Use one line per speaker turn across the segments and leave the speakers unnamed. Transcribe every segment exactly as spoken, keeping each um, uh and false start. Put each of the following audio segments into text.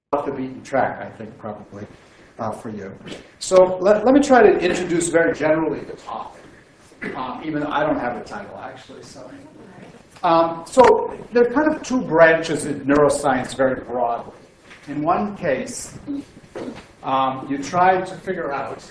off the beaten track, I think, probably, uh, for you. So let, let me try to introduce very generally the topic, um, even though I don't have a title, actually. So, um, so there are kind of two branches in neuroscience very broadly. In one case, um, you try to figure out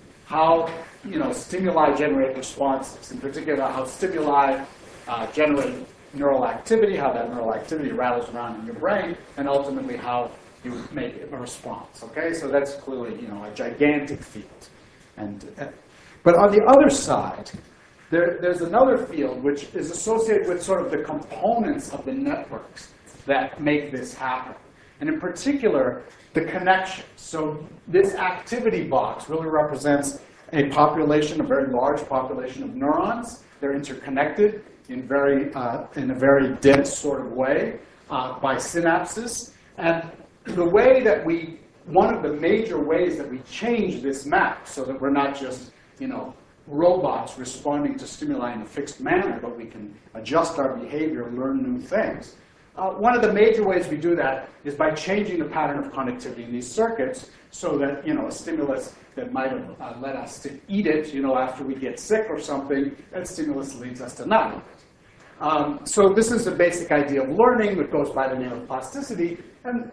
how you know, stimuli generate responses, in particular how stimuli uh, generate neural activity, how that neural activity rattles around in your brain, and ultimately how you make a response. Okay, so that's clearly you know a gigantic field. And uh, but on the other side, there, there's another field which is associated with sort of the components of the networks that make this happen, and in particular the connections. So this activity box really represents a population, a very large population of neurons. They're interconnected in very uh, in a very dense sort of way uh, by synapses, and the way that we, one of the major ways that we change this map so that we're not just, you know, robots responding to stimuli in a fixed manner, but we can adjust our behavior and learn new things. Uh, one of the major ways we do that is by changing the pattern of connectivity in these circuits so that, you know, a stimulus that might have uh, led us to eat it, you know, after we get sick or something, that stimulus leads us to not eat it. Um, so this is the basic idea of learning that goes by the name of plasticity. And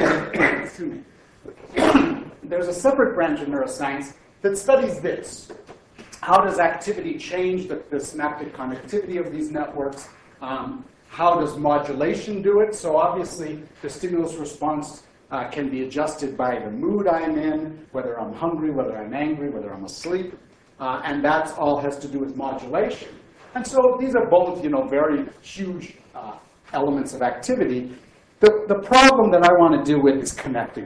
excuse me. There's a separate branch of neuroscience that studies this. How does activity change the, the synaptic connectivity of these networks? Um, how does modulation do it? So obviously, the stimulus response uh, can be adjusted by the mood I'm in, whether I'm hungry, whether I'm angry, whether I'm asleep. Uh, and that all has to do with modulation. And so these are both, you know, very huge uh, elements of activity. The, the problem that I want to deal with is connecting.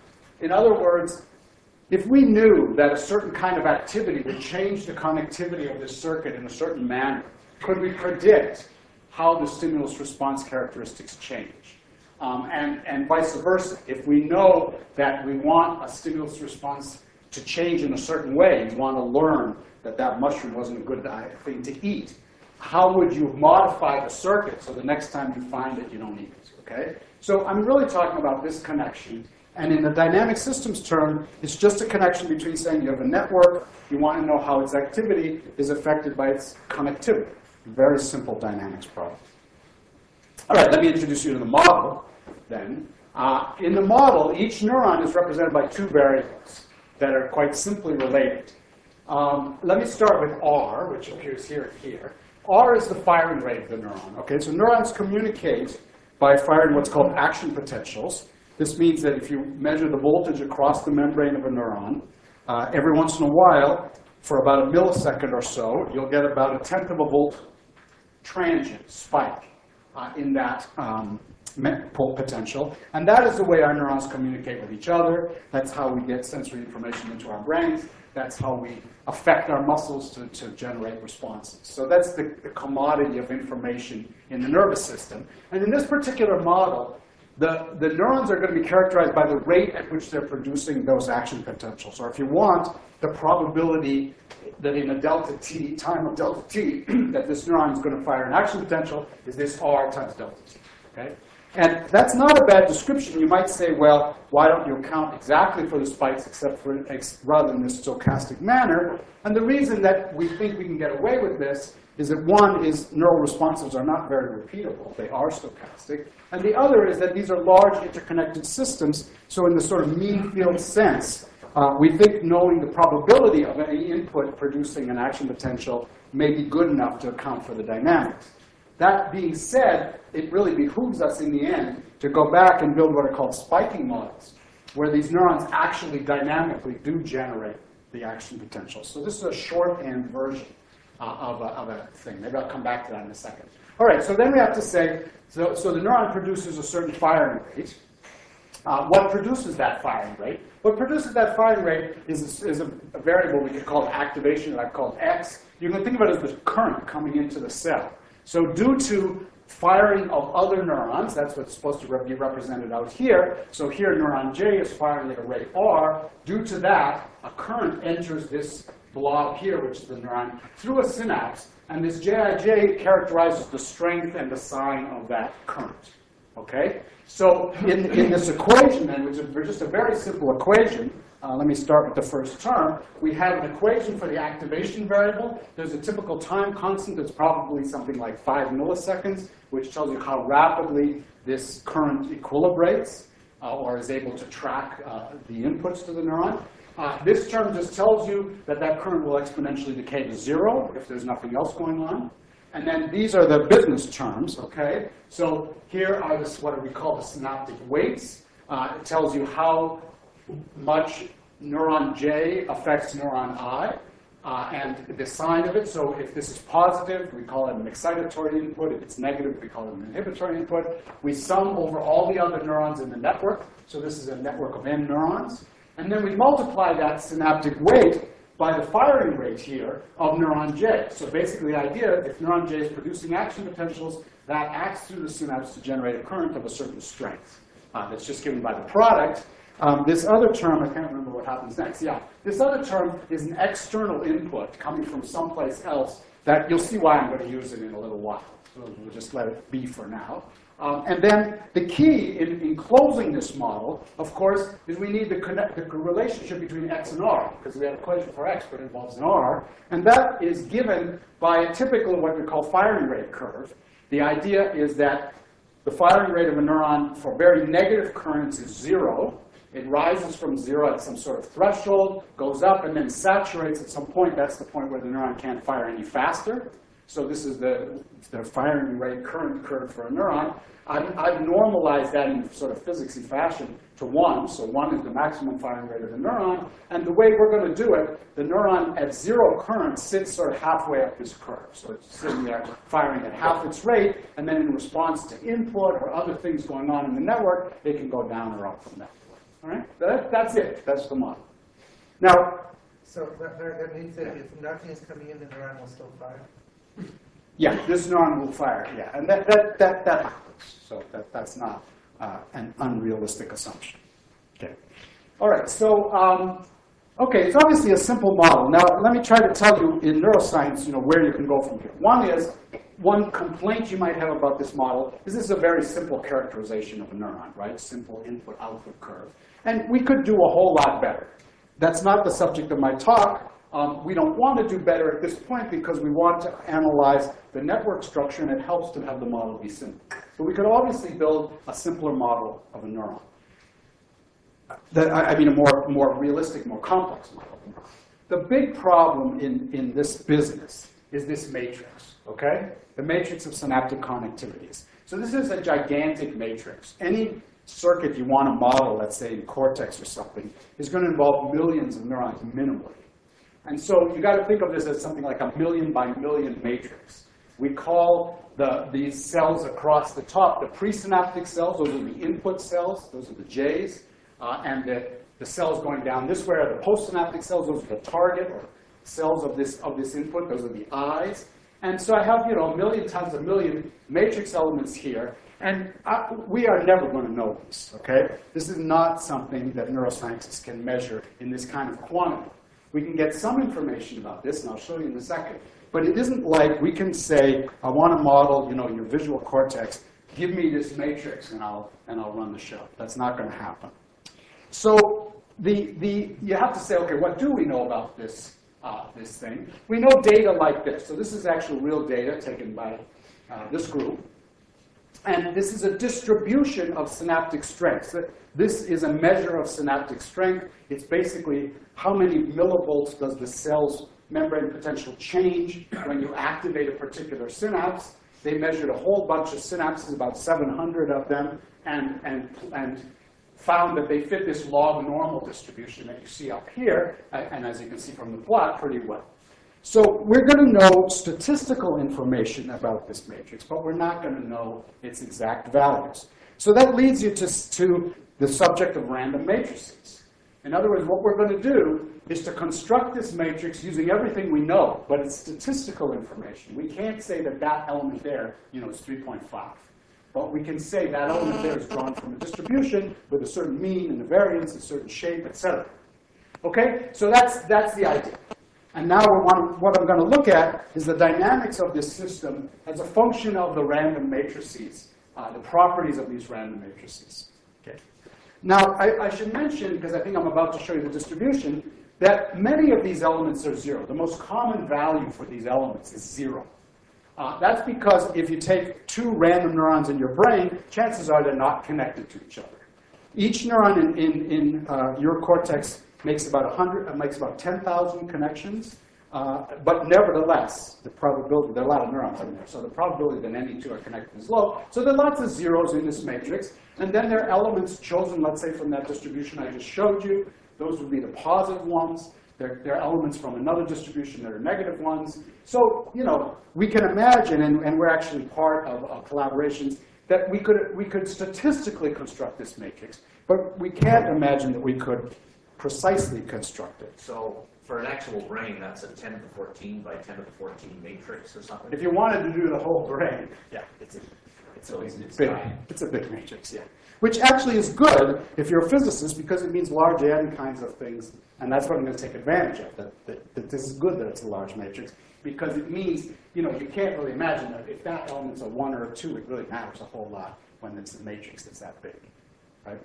In other words, if we knew that a certain kind of activity would change the connectivity of this circuit in a certain manner, could we predict how the stimulus response characteristics change? Um, and, and vice versa. If we know that we want a stimulus response to change in a certain way, you want to learn that that mushroom wasn't a good thing to eat, how would you modify the circuit so the next time you find it, you don't eat it? Okay? So I'm really talking about this connection. And in the dynamic systems term, it's just a connection between saying you have a network, you want to know how its activity is affected by its connectivity. Very simple dynamics problem. All right, let me introduce you to the model then. Uh, in the model, each neuron is represented by two variables that are quite simply related. Um, let me start with R, which appears here and here. R is the firing rate of the neuron. Okay, so neurons communicate by firing what's called action potentials. This means that if you measure the voltage across the membrane of a neuron, uh, every once in a while, for about a millisecond or so, you'll get about a tenth of a volt transient spike uh, in that um, potential. And that is the way our neurons communicate with each other. That's how we get sensory information into our brains. That's how we affect our muscles to, to generate responses. So that's the, the commodity of information in the nervous system. And in this particular model, the, the neurons are going to be characterized by the rate at which they're producing those action potentials. Or if you want, the probability that in a delta t, time of delta t, that this neuron is going to fire an action potential is this R times delta t. Okay? And that's not a bad description. You might say, well, why don't you account exactly for the spikes except for rather in this stochastic manner? And the reason that we think we can get away with this is that one is neural responses are not very repeatable. They are stochastic. And the other is that these are large interconnected systems. So in the sort of mean field sense, uh, we think knowing the probability of any input producing an action potential may be good enough to account for the dynamics. That being said, it really behooves us in the end to go back and build what are called spiking models, where these neurons actually dynamically do generate the action potential. So this is a shorthand version uh, of, a, of a thing. Maybe I'll come back to that in a second. All right, so then we have to say, so, so the neuron produces a certain firing rate. Uh, what produces that firing rate? What produces that firing rate is, is a, a variable we could call activation that I've called X. You can think of it as the current coming into the cell. So due to firing of other neurons, that's what's supposed to be represented out here. So here neuron J is firing at a rate R. Due to that, a current enters this blob here, which is the neuron, through a synapse. And this J I J characterizes the strength and the sign of that current. Okay? So in, in this equation, then, which is just a very simple equation, uh, let me start with the first term. We have an equation for the activation variable. There's a typical time constant that's probably something like five milliseconds, which tells you how rapidly this current equilibrates uh, or is able to track uh, the inputs to the neuron. Uh, this term just tells you that that current will exponentially decay to zero if there's nothing else going on. And then these are the business terms, okay? So here are this, what we call the synaptic weights. Uh, it tells you how much neuron J affects neuron I, uh, and the sign of it. So if this is positive, we call it an excitatory input. If it's negative, we call it an inhibitory input. We sum over all the other neurons in the network. So this is a network of n neurons. And then we multiply that synaptic weight by the firing rate here of neuron J. So basically the idea, if neuron J is producing action potentials, that acts through the synapse to generate a current of a certain strength. Uh, that's just given by the product. Um, this other term, I can't remember what happens next. Yeah, this other term is an external input coming from someplace else that you'll see why I'm going to use it in a little while. So we'll just let it be for now. Um, and then the key in, in closing this model, of course, is we need the, connect, the relationship between x and r, because we have an equation for x, but it involves an r. And that is given by a typical what we call firing rate curve. The idea is that the firing rate of a neuron for very negative currents is zero. It rises from zero at some sort of threshold, goes up, and then saturates at some point. That's the point where the neuron can't fire any faster. So this is the, the firing rate current curve for a neuron. I've, I've normalized that in sort of physicsy fashion to one. So one is the maximum firing rate of the neuron. And the way we're going to do it, the neuron at zero current sits sort of halfway up this curve. So it's sitting there firing at half its rate. And then in response to input or other things going on in the network, it can go down or up from that. All right? That, that's it. That's the model. Now,
so that, that means that if nothing is coming in, the neuron will still fire?
Yeah, this neuron will fire, yeah. And that, that, that, that happens. So that, that's not uh, an unrealistic assumption. Okay. All right, so, um, okay, it's obviously a simple model. Now, let me try to tell you in neuroscience, you know, where you can go from here. One is, one complaint you might have about this model is this is a very simple characterization of a neuron, right? Simple input-output curve. And we could do a whole lot better. That's not the subject of my talk. Um, we don't want to do better at this point because we want to analyze the network structure, and it helps to have the model be simple. So we could obviously build a simpler model of a neuron. That, I mean, a more, more realistic, more complex model. The big problem in, in this business is this matrix, okay? The matrix of synaptic connectivities. So this is a gigantic matrix. Any circuit you want to model, let's say in cortex or something, is going to involve millions of neurons minimally. And so you got to think of this as something like a million by million matrix. We call the, these cells across the top the presynaptic cells. Those are the input cells. Those are the J's. Uh, and the, the cells going down this way are the postsynaptic cells. Those are the target or cells of this, of this input. Those are the I's. And so I have, you know, a million times a million matrix elements here. And I, we are never going to know this, okay? This is not something that neuroscientists can measure in this kind of quantity. We can get some information about this, and I'll show you in a second. But it isn't like we can say, I want to model, you know, your visual cortex. Give me this matrix, and I'll, and I'll run the show. That's not going to happen. So the, the, you have to say, OK, what do we know about this, uh, this thing? We know data like this. So this is actual real data taken by uh, this group. And this is a distribution of synaptic strength. So this is a measure of synaptic strength. It's basically how many millivolts does the cell's membrane potential change when you activate a particular synapse. They measured a whole bunch of synapses, about seven hundred of them, and, and, and found that they fit this log normal distribution that you see up here, and as you can see from the plot, pretty well. So we're going to know statistical information about this matrix, but we're not going to know its exact values. So that leads you to, to the subject of random matrices. In other words, what we're going to do is to construct this matrix using everything we know, but it's statistical information. We can't say that that element there, you know, is three point five. But we can say that element there is drawn from a distribution with a certain mean and a variance, a certain shape, et cetera. Okay? So that's, that's the idea. And now what I'm going to look at is the dynamics of this system as a function of the random matrices uh, the properties of these random matrices. Okay. Now, I, I should mention, because I think I'm about to show you the distribution, that many of these elements are zero. The most common value for these elements is zero. Uh, that's because if you take two random neurons in your brain, chances are they're not connected to each other. Each neuron in, in, in uh, your cortex makes about one hundred, uh, makes about ten thousand connections. Uh, but nevertheless, the probability, there are a lot of neurons in there, so the probability that any two are connected is low. So there are lots of zeros in this matrix. And then there are elements chosen, let's say, from that distribution I just showed you. Those would be the positive ones. There, there are elements from another distribution that are negative ones. So, you know, we can imagine, and, and we're actually part of, of collaborations, that we could, we could statistically construct this matrix. But we can't imagine that we could precisely construct it.
So for an actual brain, that's a ten to the fourteen by ten to the fourteen matrix or something?
If you wanted to do the whole brain, yeah, it's a,
It's a,
it's
it's
big, it's a big matrix, yeah. Which actually is good if you're a physicist because it means large n kinds of things. And that's what I'm going to take advantage of, that, that, that this is good that it's a large matrix because it means, you know, you can't really imagine that if that element's a one or a two, it really matters a whole lot when it's a matrix that's that big, right?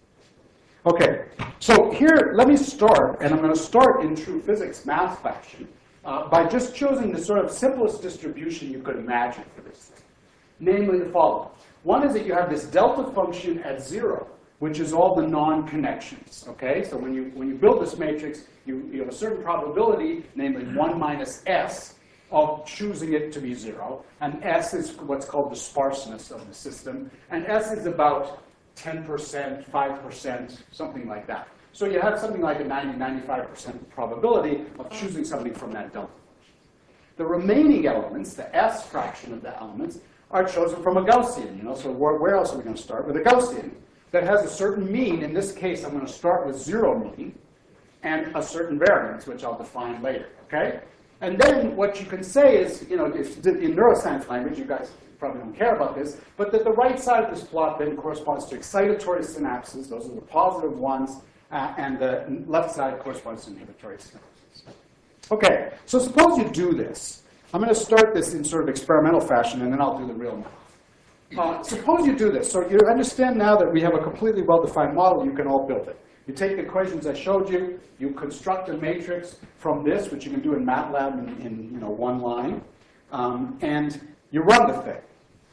Okay, so here, let me start, and I'm going to start in true physics math fashion uh, by just choosing the sort of simplest distribution you could imagine for this thing. Namely the following. One is that you have this delta function at zero, which is all the non-connections, okay? So when you, when you build this matrix, you, you have a certain probability, namely one minus s, of choosing it to be zero. And s is what's called the sparseness of the system. And s is about ten percent, five percent, something like that. So you have something like a ninety, ninety-five percent probability of choosing something from that delta function. The remaining elements, the s fraction of the elements, are chosen from a Gaussian. You know, so where, where else are we going to start? With a Gaussian that has a certain mean. In this case, I'm going to start with zero mean and a certain variance, which I'll define later. Okay? And then what you can say is, you know, if, in neuroscience language, you guys probably don't care about this, but that the right side of this plot then corresponds to excitatory synapses. Those are the positive ones. Uh, and the left side corresponds to inhibitory synapses. Okay, so suppose you do this. I'm going to start this in sort of experimental fashion, and then I'll do the real math. Uh, suppose you do this. So you understand now that we have a completely well-defined model. You can all build it. You take the equations I showed you. You construct a matrix from this, which you can do in MATLAB in, in you know, one line. Um, and you run the thing.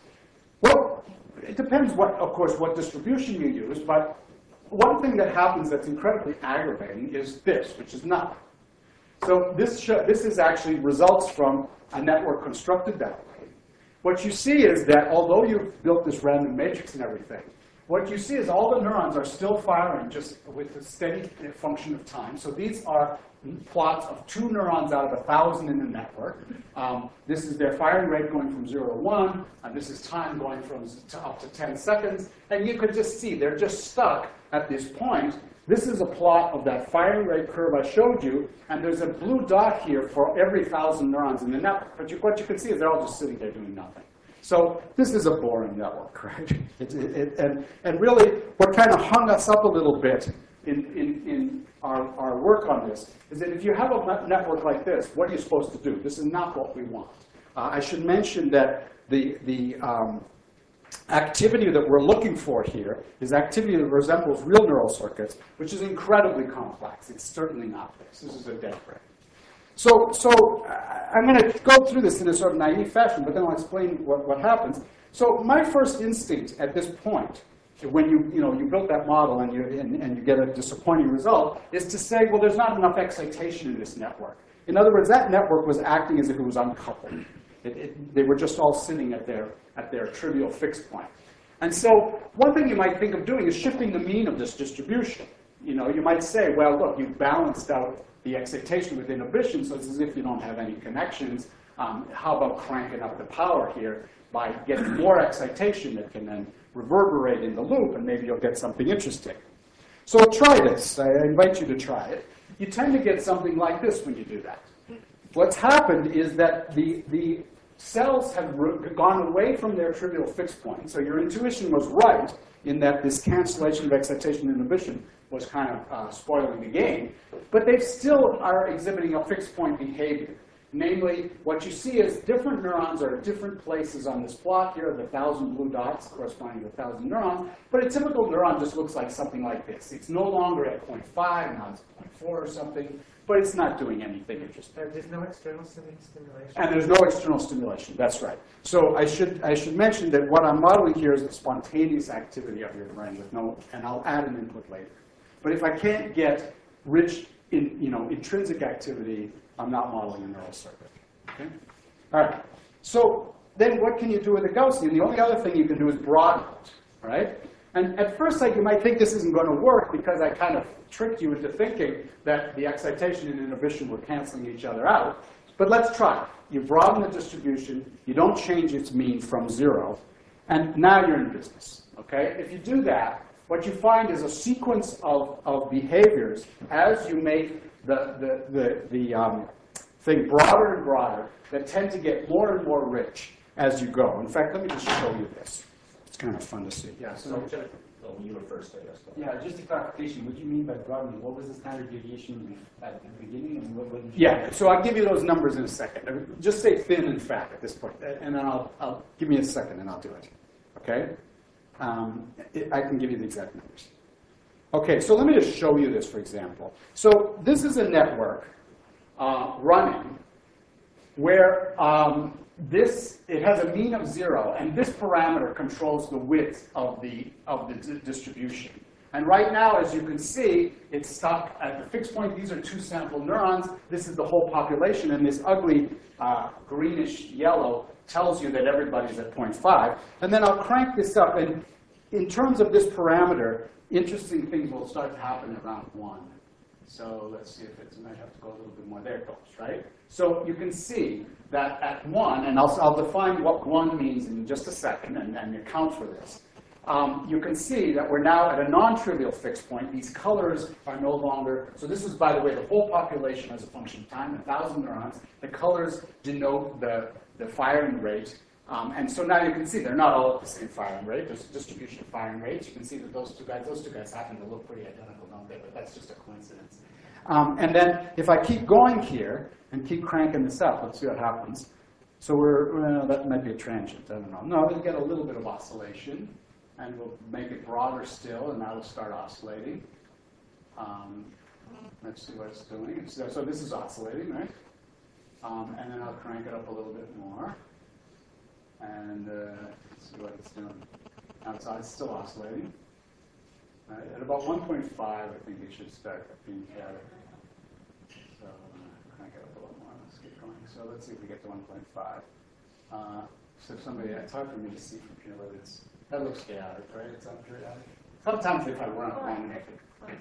Well, it depends, what, of course, what distribution you use. But one thing that happens that's incredibly aggravating is this, which is nothing. So this, this is actually results from a network constructed that way. What you see is that although you've built this random matrix and everything, what you see is all the neurons are still firing just with a steady function of time. So these are plots of two neurons out of a thousand in the network. Um, this is their firing rate going from zero to one. And this is time going from to up to ten seconds. And you could just see they're just stuck at this point. This is a plot of that firing rate curve I showed you, and there's a blue dot here for every thousand neurons in the network. But you, what you can see is they're all just sitting there doing nothing. So this is a boring network, right? It, it, it, and, and really, what kind of hung us up a little bit in, in, in our, our work on this is that if you have a network like this, what are you supposed to do? This is not what we want. Uh, I should mention that the, the um, activity that we're looking for here is activity that resembles real neural circuits, which is incredibly complex. It's certainly not this. This is a dead brain. So, so uh, I'm going to go through this in a sort of naive fashion, but then I'll explain what, what happens. So my first instinct at this point, when you, you, know, you built that model and you, and, and you get a disappointing result, is to say, well, there's not enough excitation in this network. In other words, that network was acting as if it was uncoupled. It, it, they were just all sitting at their, at their trivial fixed point. And so one thing you might think of doing is shifting the mean of this distribution. You know, you might say, well, look, you've balanced out the excitation with inhibition, so it's as if you don't have any connections. Um, how about cranking up the power here by getting more excitation that can then reverberate in the loop, and maybe you'll get something interesting. So try this. I invite you to try it. You tend to get something like this when you do that. What's happened is that the, the cells have gone away from their trivial fixed point. So your intuition was right in that this cancellation of excitation and inhibition was kind of uh, spoiling the game. But they still are exhibiting a fixed point behavior. Namely, what you see is different neurons are at different places on this plot. Here are the thousand blue dots corresponding to a thousand neurons. But a typical neuron just looks like something like this. It's no longer at zero point five, now it's zero point four or something. But it's not doing anything interesting.
Uh, There's no external stimu- stimulation.
And there's no external stimulation. That's right. So I should, I should mention that what I'm modeling here is the spontaneous activity of your brain with no, and I'll add an input later. But if I can't get rich in, you know, intrinsic activity, I'm not modeling a neural circuit. Okay? All right. So then what can you do with a Gaussian? The only other thing you can do is broaden it, right? And at first sight, you might think this isn't going to work because I kind of tricked you into thinking that the excitation and inhibition were canceling each other out. But let's try. You broaden the distribution. You don't change its mean from zero. And now you're in business. Okay? If you do that, what you find is a sequence of, of behaviors as you make the, the, the, the um, thing broader and broader that tend to get more and more rich as you go. In fact, let me just show you this. It's kind of fun to see.
Yeah,
So,
so,
oh, you were first, I guess.
yeah, just a clarification. What do you mean by broadening? What was the standard deviation at the beginning, and what was?
Yeah, so I'll give you those numbers in a second. Just say thin and fat at this point, and then I'll, I'll give me a second and I'll do it. Okay? Um, it, I can give you the exact numbers. Okay, so let me just show you this, for example. So this is a network uh, running where um, this, it has a mean of zero, and this parameter controls the width of the, of the d distribution. And right now, as you can see, it's stuck at the fixed point. These are two sample neurons. This is the whole population, and this ugly uh, greenish yellow tells you that everybody's at zero point five. And then I'll crank this up, and in terms of this parameter, interesting things will start to happen around one. So let's see if it's, I might have to go a little bit more. There it goes, right? So you can see that at one, and I'll, I'll define what one means in just a second and, and account for this. Um, you can see that we're now at a non-trivial fixed point. These colors are no longer, so this is, by the way, the whole population as a function of time, a thousand neurons. The colors denote the, the firing rate. Um, and so now you can see they're not all at the same firing rate. There's a distribution of firing rates. You can see that those two guys, those two guys happen to look pretty identical, don't they? But that's just a coincidence. Um, and then if I keep going here and keep cranking this up, let's see what happens. So we're, well, that might be a transient, I don't know. No, we'll get a little bit of oscillation, and we'll make it broader still, and that'll start oscillating. Um, let's see what it's doing. So, so this is oscillating, right? Um, and then I'll crank it up a little bit more. And uh, let's see what it's doing. Outside, it's still oscillating. Right? At about one point five, I think it should start being chaotic. So uh, crank it up a little more. Let's get going. So let's see if we get to one point five. Uh, so if somebody, it's hard for me to see from here whether it's, that looks chaotic, right? It's unperiodic. Sometimes if I run it long enough, it,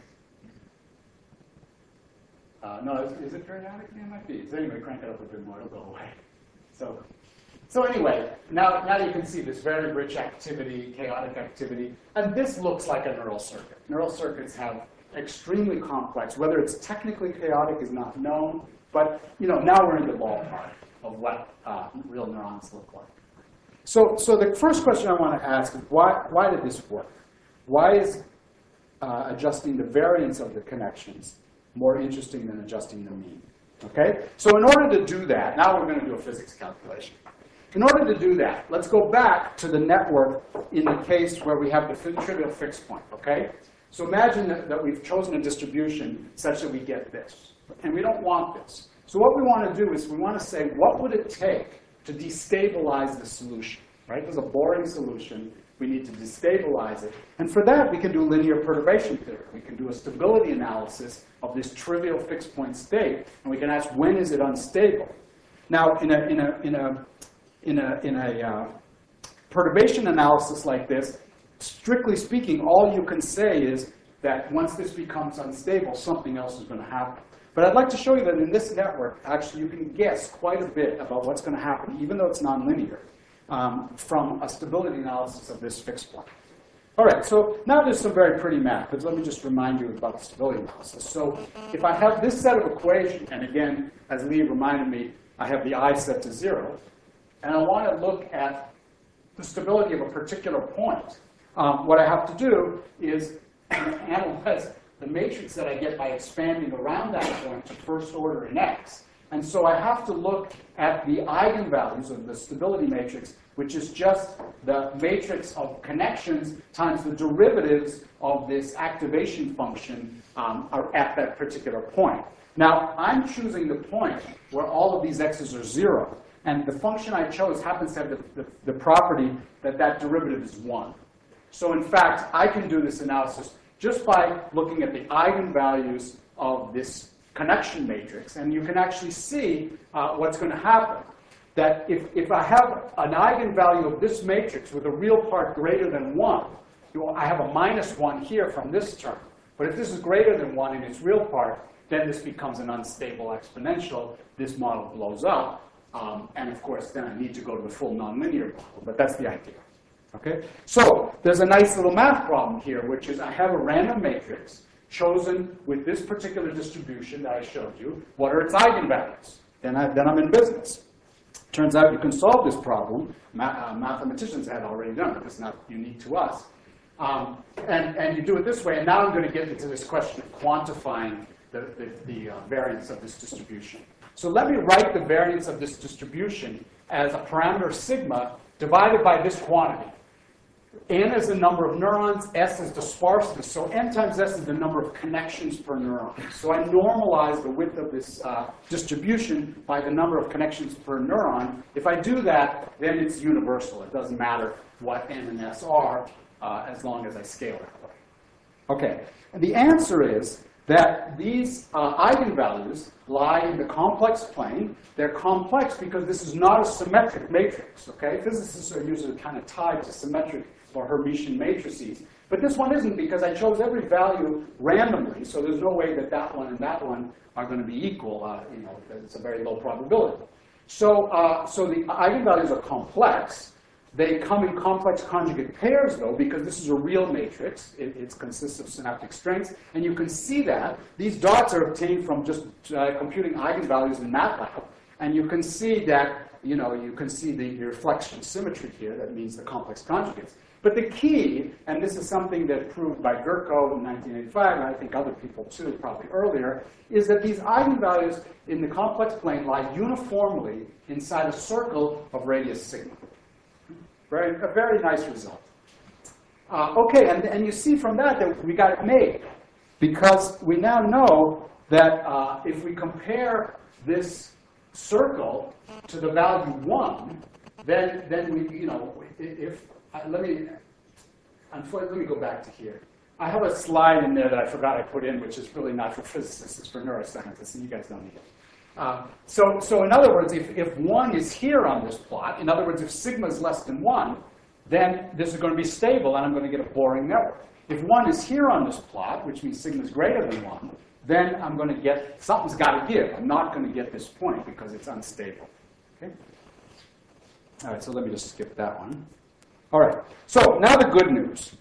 uh, no, is, is it periodic? Yeah, it might be. So anyway, crank it up a bit more, it'll go away. So. So anyway, now, now you can see this very rich activity, chaotic activity, and this looks like a neural circuit. Neural circuits have extremely complex, whether it's technically chaotic is not known, but you know, now we're in the ballpark of what uh, real neurons look like. So, so the first question I want to ask is why, why did this work? Why is uh, adjusting the variance of the connections more interesting than adjusting the mean? Okay? So in order to do that, now we're going to do a physics calculation. In order to do that, let's go back to the network in the case where we have the trivial fixed point, okay? So imagine that, that we've chosen a distribution such that we get this. And we don't want this. So what we want to do is we want to say, what would it take to destabilize the solution, right? There's a boring solution. We need to destabilize it. And for that, we can do linear perturbation theory. We can do a stability analysis of this trivial fixed point state. And we can ask, when is it unstable? Now, in a, in a, in a In a, in a uh, perturbation analysis like this, strictly speaking, all you can say is that once this becomes unstable, something else is going to happen. But I'd like to show you that in this network, actually, you can guess quite a bit about what's going to happen, even though it's nonlinear, um, from a stability analysis of this fixed point. All right, so now there's some very pretty math, but let me just remind you about the stability analysis. So if I have this set of equations, and again, as Lee reminded me, I have the I set to zero, and I want to look at the stability of a particular point. Um, what I have to do is analyze the matrix that I get by expanding around that point to first order in X. And so I have to look at the eigenvalues of the stability matrix, which is just the matrix of connections times the derivatives of this activation function um, are at that particular point. Now, I'm choosing the point where all of these x's are zero. And the function I chose happens to have the, the, the property that that derivative is one. So in fact, I can do this analysis just by looking at the eigenvalues of this connection matrix. And you can actually see uh, what's going to happen. That if, if I have an eigenvalue of this matrix with a real part greater than one, I have a minus one here from this term. But if this is greater than one in its real part, then this becomes an unstable exponential. This model blows up. Um, and of course, then I need to go to the full nonlinear model. But that's the idea. Okay? So there's a nice little math problem here, which is I have a random matrix chosen with this particular distribution that I showed you. What are its eigenvalues? Then, I, then I'm in business. Turns out you can solve this problem. Ma uh, mathematicians had already done it. It's not unique to us. Um, and, and you do it this way. And now I'm going to get into this question of quantifying the, the, the uh, variance of this distribution. So let me write the variance of this distribution as a parameter sigma divided by this quantity. N is the number of neurons, S is the sparseness. So N times S is the number of connections per neuron. So I normalize the width of this uh, distribution by the number of connections per neuron. If I do that, then it's universal. It doesn't matter what N and S are, uh, as long as I scale it. Okay, and the answer is that these uh, eigenvalues lie in the complex plane. They're complex because this is not a symmetric matrix. Okay, physicists are usually kind of tied to symmetric or Hermitian matrices. But this one isn't because I chose every value randomly, so there's no way that that one and that one are going to be equal. Uh, you know, it's a very low probability. So, uh, so the eigenvalues are complex. They come in complex conjugate pairs, though, because this is a real matrix. It, it consists of synaptic strengths. And you can see that. These dots are obtained from just uh, computing eigenvalues in MATLAB. And you can see that, you know, you can see the, the reflection symmetry here. That means the complex conjugates. But the key, and this is something that proved by Gurko in nineteen eighty-five, and I think other people too, probably earlier, is that these eigenvalues in the complex plane lie uniformly inside a circle of radius sigma. Very, a very nice result. Uh, okay, and, and you see from that that we got it made. Because we now know that uh, if we compare this circle to the value one, then, then we, you know, if, uh, let me, let me go back to here. I have a slide in there that I forgot I put in, which is really not for physicists, it's for neuroscientists, and you guys don't need it. Uh, so, so in other words, if, if one is here on this plot, in other words, if sigma is less than one, then this is going to be stable, and I'm going to get a boring network. If one is here on this plot, which means sigma is greater than one, then I'm going to get, something's got to give. I'm not going to get this point because it's unstable. Okay? All right, so let me just skip that one. All right, so now the good news.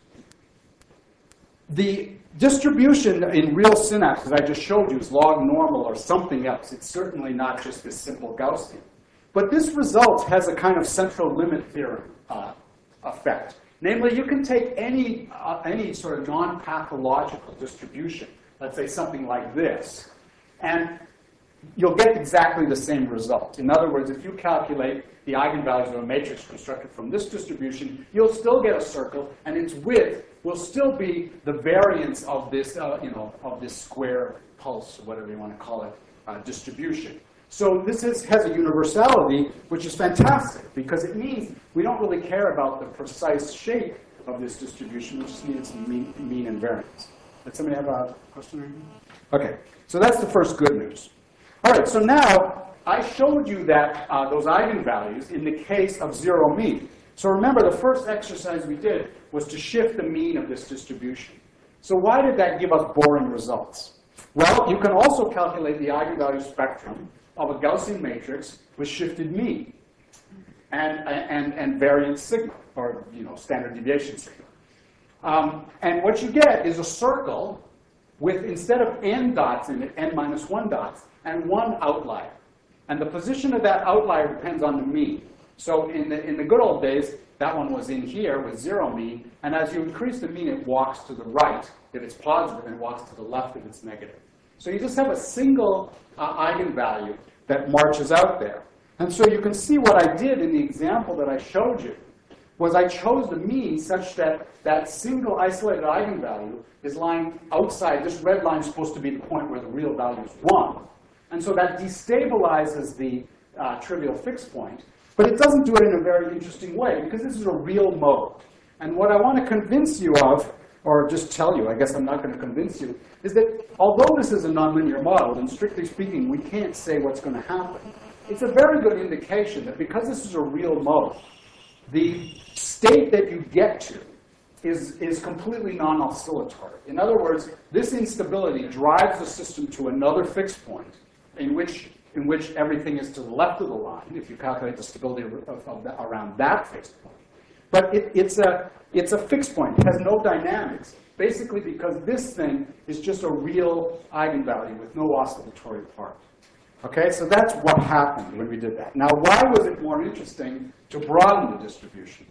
The distribution in real synapses I just showed you is log normal or something else. It's certainly not just this simple Gaussian. But this result has a kind of central limit theorem uh, effect. Namely, you can take any, uh, any sort of non-pathological distribution, let's say something like this, and you'll get exactly the same result. In other words, if you calculate the eigenvalues of a matrix constructed from this distribution, you'll still get a circle, and its width will still be the variance of this, uh, you know, of this square pulse, or whatever you want to call it, uh, distribution. So this is, has a universality, which is fantastic, because it means we don't really care about the precise shape of this distribution. We just need its mean, mean and variance. Does somebody have a question or anything? Okay, so that's the first good news. All right, so now I showed you that uh, those eigenvalues in the case of zero mean. So remember, the first exercise we did was to shift the mean of this distribution. So why did that give us boring results? Well, you can also calculate the eigenvalue spectrum of a Gaussian matrix with shifted mean and, and, and variance sigma, or you know, standard deviation sigma. Um, and what you get is a circle with, instead of n dots in it, n minus one dots, and one outlier. And the position of that outlier depends on the mean. So in the, in the good old days, that one was in here with zero mean. And as you increase the mean, it walks to the right if it's positive, and it walks to the left if it's negative. So you just have a single uh, eigenvalue that marches out there. And so you can see what I did in the example that I showed you was I chose the mean such that that single isolated eigenvalue is lying outside. This red line is supposed to be the point where the real value is one. And so that destabilizes the uh, trivial fixed point. But it doesn't do it in a very interesting way, because this is a real mode. And what I want to convince you of, or just tell you, I guess I'm not going to convince you, is that although this is a nonlinear model, and strictly speaking, we can't say what's going to happen, it's a very good indication that because this is a real mode, the state that you get to is, is completely non-oscillatory. In other words, this instability drives the system to another fixed point in which, in which everything is to the left of the line, if you calculate the stability of, of, of the, around that fixed point. But it, it's, a, it's a fixed point. It has no dynamics, basically because this thing is just a real eigenvalue with no oscillatory part. Okay, so that's what happened when we did that. Now, why was it more interesting to broaden the distribution?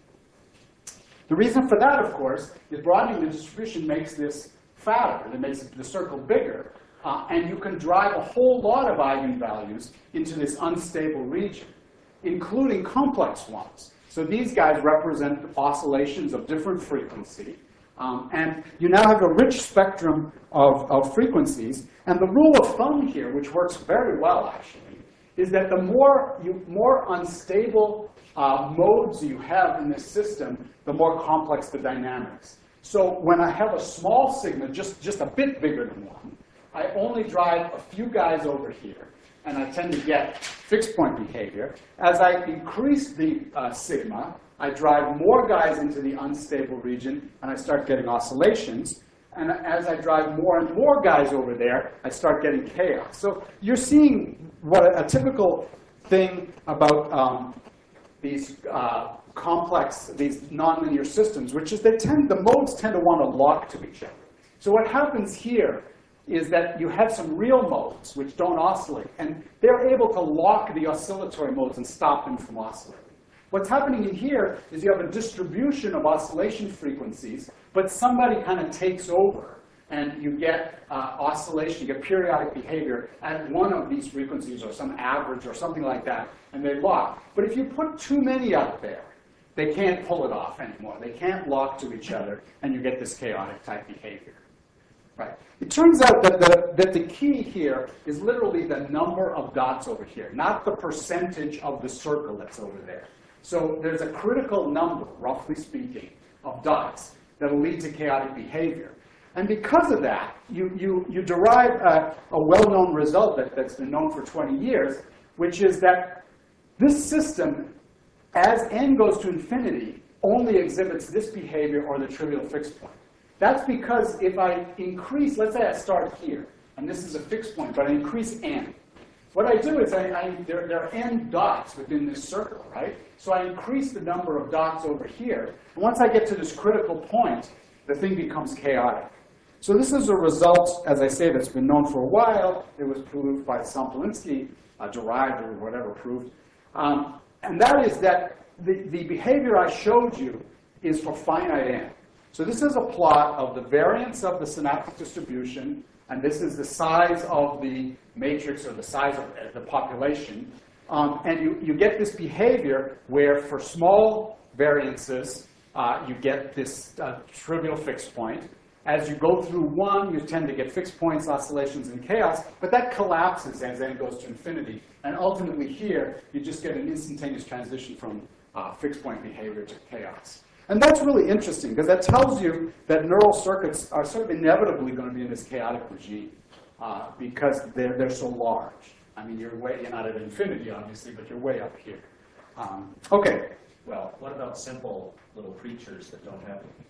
The reason for that, of course, is broadening the distribution makes this fatter. It makes the circle bigger. Uh, and you can drive a whole lot of eigenvalues into this unstable region, including complex ones. So these guys represent oscillations of different frequency. Um, and you now have a rich spectrum of, of frequencies. And the rule of thumb here, which works very well, actually, is that the more, you, more unstable uh, modes you have in this system, the more complex the dynamics. So when I have a small sigma, just, just a bit bigger than one, I only drive a few guys over here, and I tend to get fixed point behavior. As I increase the uh, sigma, I drive more guys into the unstable region, and I start getting oscillations. And as I drive more and more guys over there, I start getting chaos. So you're seeing what a, a typical thing about um, these uh, complex, these nonlinear systems, which is they tend, the modes tend to want to lock to each other. So what happens here is that you have some real modes which don't oscillate, and they're able to lock the oscillatory modes and stop them from oscillating. What's happening in here is you have a distribution of oscillation frequencies, but somebody kind of takes over, and you get uh, oscillation, you get periodic behavior at one of these frequencies, or some average, or something like that, and they lock. But if you put too many out there, they can't pull it off anymore. They can't lock to each other, and you get this chaotic type behavior. Right. It turns out that the, that the key here is literally the number of dots over here, not the percentage of the circle that's over there. So there's a critical number, roughly speaking, of dots that will lead to chaotic behavior. And because of that, you, you, you derive a, a well-known result that, that's been known for twenty years, which is that this system, as n goes to infinity, only exhibits this behavior or the trivial fixed point. That's because if I increase, let's say I start here, and this is a fixed point, but I increase n. What I do is I, I, there, there are n dots within this circle, right? So I increase the number of dots over here. And once I get to this critical point, the thing becomes chaotic. So this is a result, as I say, that's been known for a while. It was proved by Sompolinsky, uh, derived or whatever proved. Um, and that is that the, the behavior I showed you is for finite n. So this is a plot of the variance of the synaptic distribution, and this is the size of the matrix or the size of the population. Um, and you, you get this behavior where for small variances, uh, you get this uh, trivial fixed point. As you go through one, you tend to get fixed points, oscillations, and chaos, but that collapses as n goes to infinity. And ultimately here, you just get an instantaneous transition from uh, fixed point behavior to chaos. And that's really interesting, because that tells you that neural circuits are sort of inevitably going to be in this chaotic regime, uh, because they're, they're so large. I mean, you're way, you're not at infinity, obviously, but you're way up here. Um, OK.
Well, what about simple little creatures that don't have them?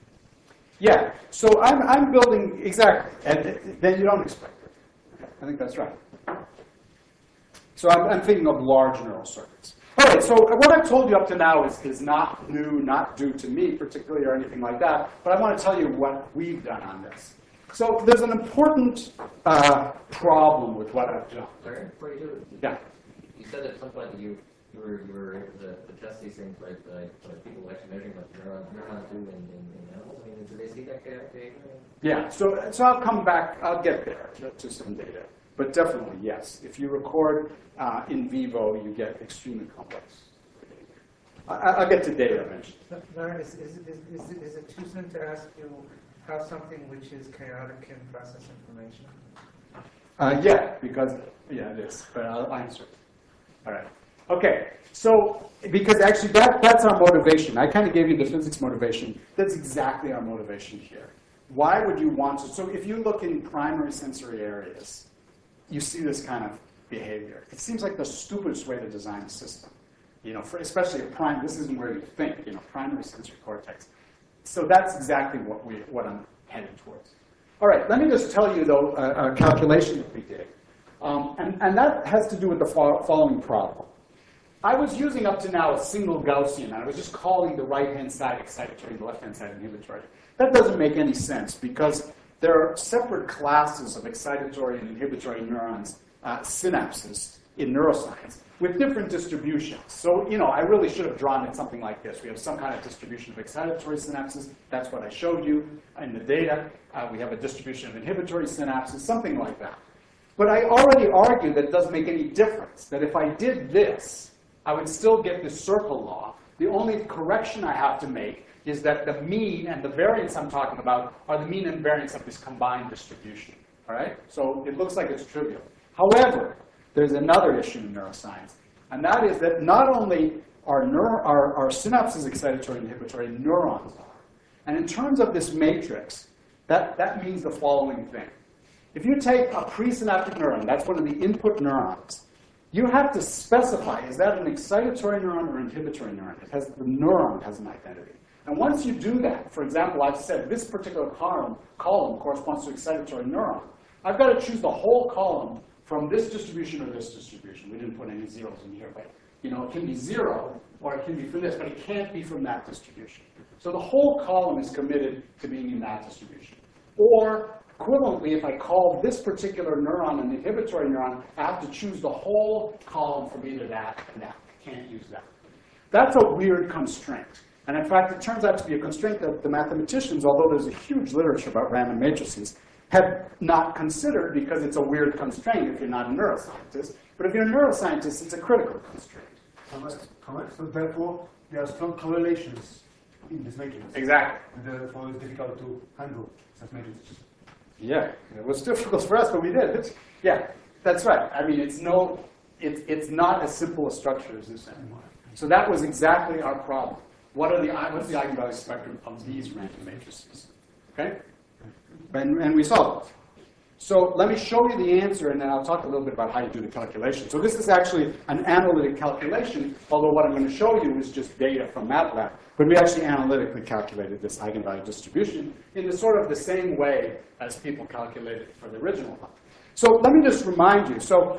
Yeah, so I'm, I'm building, exactly, and then you don't expect it. I think that's right. So I'm, I'm thinking of large neural circuits. All right, so what I've told you up to now is, is not new, not due to me particularly or anything like that, but I want to tell you what we've done on this. So there's an important uh, problem with what I've done.
Larry, before you do it,
Yeah.
you said at some point that you you were, you were able to, to test these things like, like, like people actually measuring what neurons, neurons do in, in, in animals? I mean, do they see that kind of thing?
Yeah, so, so I'll come back, I'll get there to some data. But definitely, yes. If you record uh, in vivo, you get extremely complex. I, I'll get to data eventually.
Lauren, is, is, is, is, it- is it too soon to ask you how something which is chaotic can process information?
Uh, yeah, because, yeah, it is, but I'll answer it. All right. Okay, so, because actually that, that's our motivation. I kind of gave you the physics motivation. That's exactly our motivation here. Why would you want to? So if you look in primary sensory areas, you see this kind of behavior. It seems like the stupidest way to design a system. You know, for especially a prime, this isn't where you think, you know, primary sensory cortex. So that's exactly what, we, what I'm headed towards. All right, let me just tell you, though, a, a calculation that we did. Um, and, and that has to do with the fo following problem. I was using up to now a single Gaussian, and I was just calling the right-hand side excitatory and the left-hand side inhibitory. That doesn't make any sense, because there are separate classes of excitatory and inhibitory neurons, uh, synapses, in neuroscience, with different distributions. So, you know, I really should have drawn it something like this. We have some kind of distribution of excitatory synapses. That's what I showed you in the data. Uh, we have a distribution of inhibitory synapses, something like that. But I already argued that it doesn't make any difference, that if I did this, I would still get this circle law. The only correction I have to make is that the mean and the variance I'm talking about are the mean and variance of this combined distribution. All right? So it looks like it's trivial. However, there's another issue in neuroscience, and that is that not only are, neur are, are synapses excitatory and inhibitory, neurons are. And in terms of this matrix, that, that means the following thing. If you take a presynaptic neuron, that's one of the input neurons, you have to specify, is that an excitatory neuron or inhibitory neuron? It has, the neuron has an identity. And once you do that, for example, I've said this particular column, column corresponds to excitatory neuron. I've got to choose the whole column from this distribution or this distribution. We didn't put any zeros in here, but you know, it can be zero or it can be from this, but it can't be from that distribution. So the whole column is committed to being in that distribution. Or equivalently, if I call this particular neuron an inhibitory neuron, I have to choose the whole column from either that and that. I can't use that. That's a weird constraint. And in fact, it turns out to be a constraint that the mathematicians, although there's a huge literature about random matrices, have not considered because it's a weird constraint if you're not a neuroscientist. But if you're a neuroscientist, it's a critical constraint.
Correct. Correct. So therefore, there are strong correlations in this matrix.
Exactly.
And therefore, it's difficult to handle such matrices.
Yeah, it was difficult for us, but we did it. Yeah, that's right. I mean, it's no, it's it's not as simple a structure as this anymore. So that was exactly our problem. What are the what's the eigenvalue spectrum of these random matrices? Okay, and and we solved it. So let me show you the answer, and then I'll talk a little bit about how you do the calculation. So this is actually an analytic calculation, although what I'm going to show you is just data from MATLAB. But we actually analytically calculated this eigenvalue distribution in the sort of the same way as people calculated for the original one. So let me just remind you. So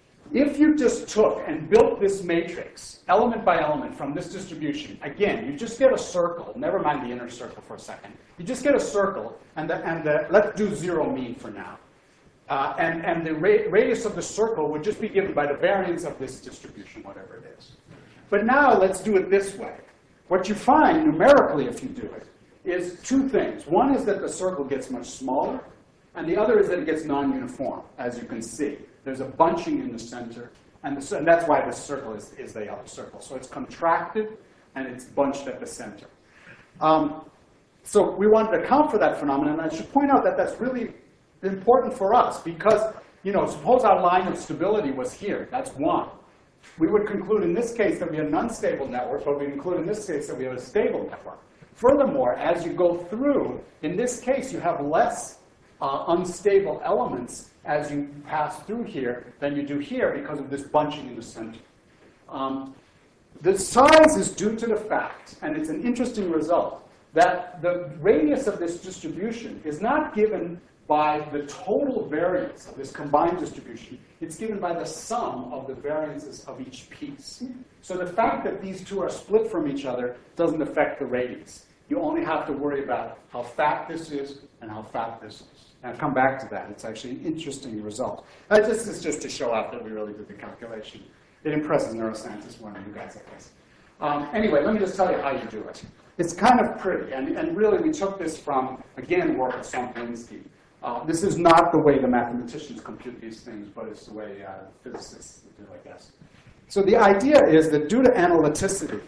if you just took and built this matrix, element by element, from this distribution, again, you just get a circle. Never mind the inner circle for a second. You just get a circle, and, the, and the, let's do zero mean for now. Uh, and, and the ra radius of the circle would just be given by the variance of this distribution, whatever it is. But now let's do it this way. What you find numerically if you do it is two things. One is that the circle gets much smaller, and the other is that it gets non-uniform, as you can see. There's a bunching in the center, and, the, and that's why this circle is, is the other circle. So it's contracted, and it's bunched at the center. Um, so we wanted to account for that phenomenon, and I should point out that that's really important for us, because, you know, suppose our line of stability was here. That's one. We would conclude in this case that we have an unstable network, but we conclude in this case that we have a stable network. Furthermore, as you go through, in this case, you have less uh, unstable elements as you pass through here than you do here because of this bunching in the center. Um, the size is due to the fact, and it's an interesting result, that the radius of this distribution is not given by the total variance of this combined distribution. It's given by the sum of the variances of each piece. So the fact that these two are split from each other doesn't affect the radius. You only have to worry about how fat this is and how fat this is. And I'll come back to that. It's actually an interesting result. Uh, this is just to show off that we really did the calculation. It impresses neuroscientists more than you guys, I guess. Um, anyway, let me just tell you how you do it. It's kind of pretty, and, and really we took this from, again, work of Somplinsky. Uh, this is not the way the mathematicians compute these things, but it's the way uh, physicists do, I guess. So the idea is that due to analyticity,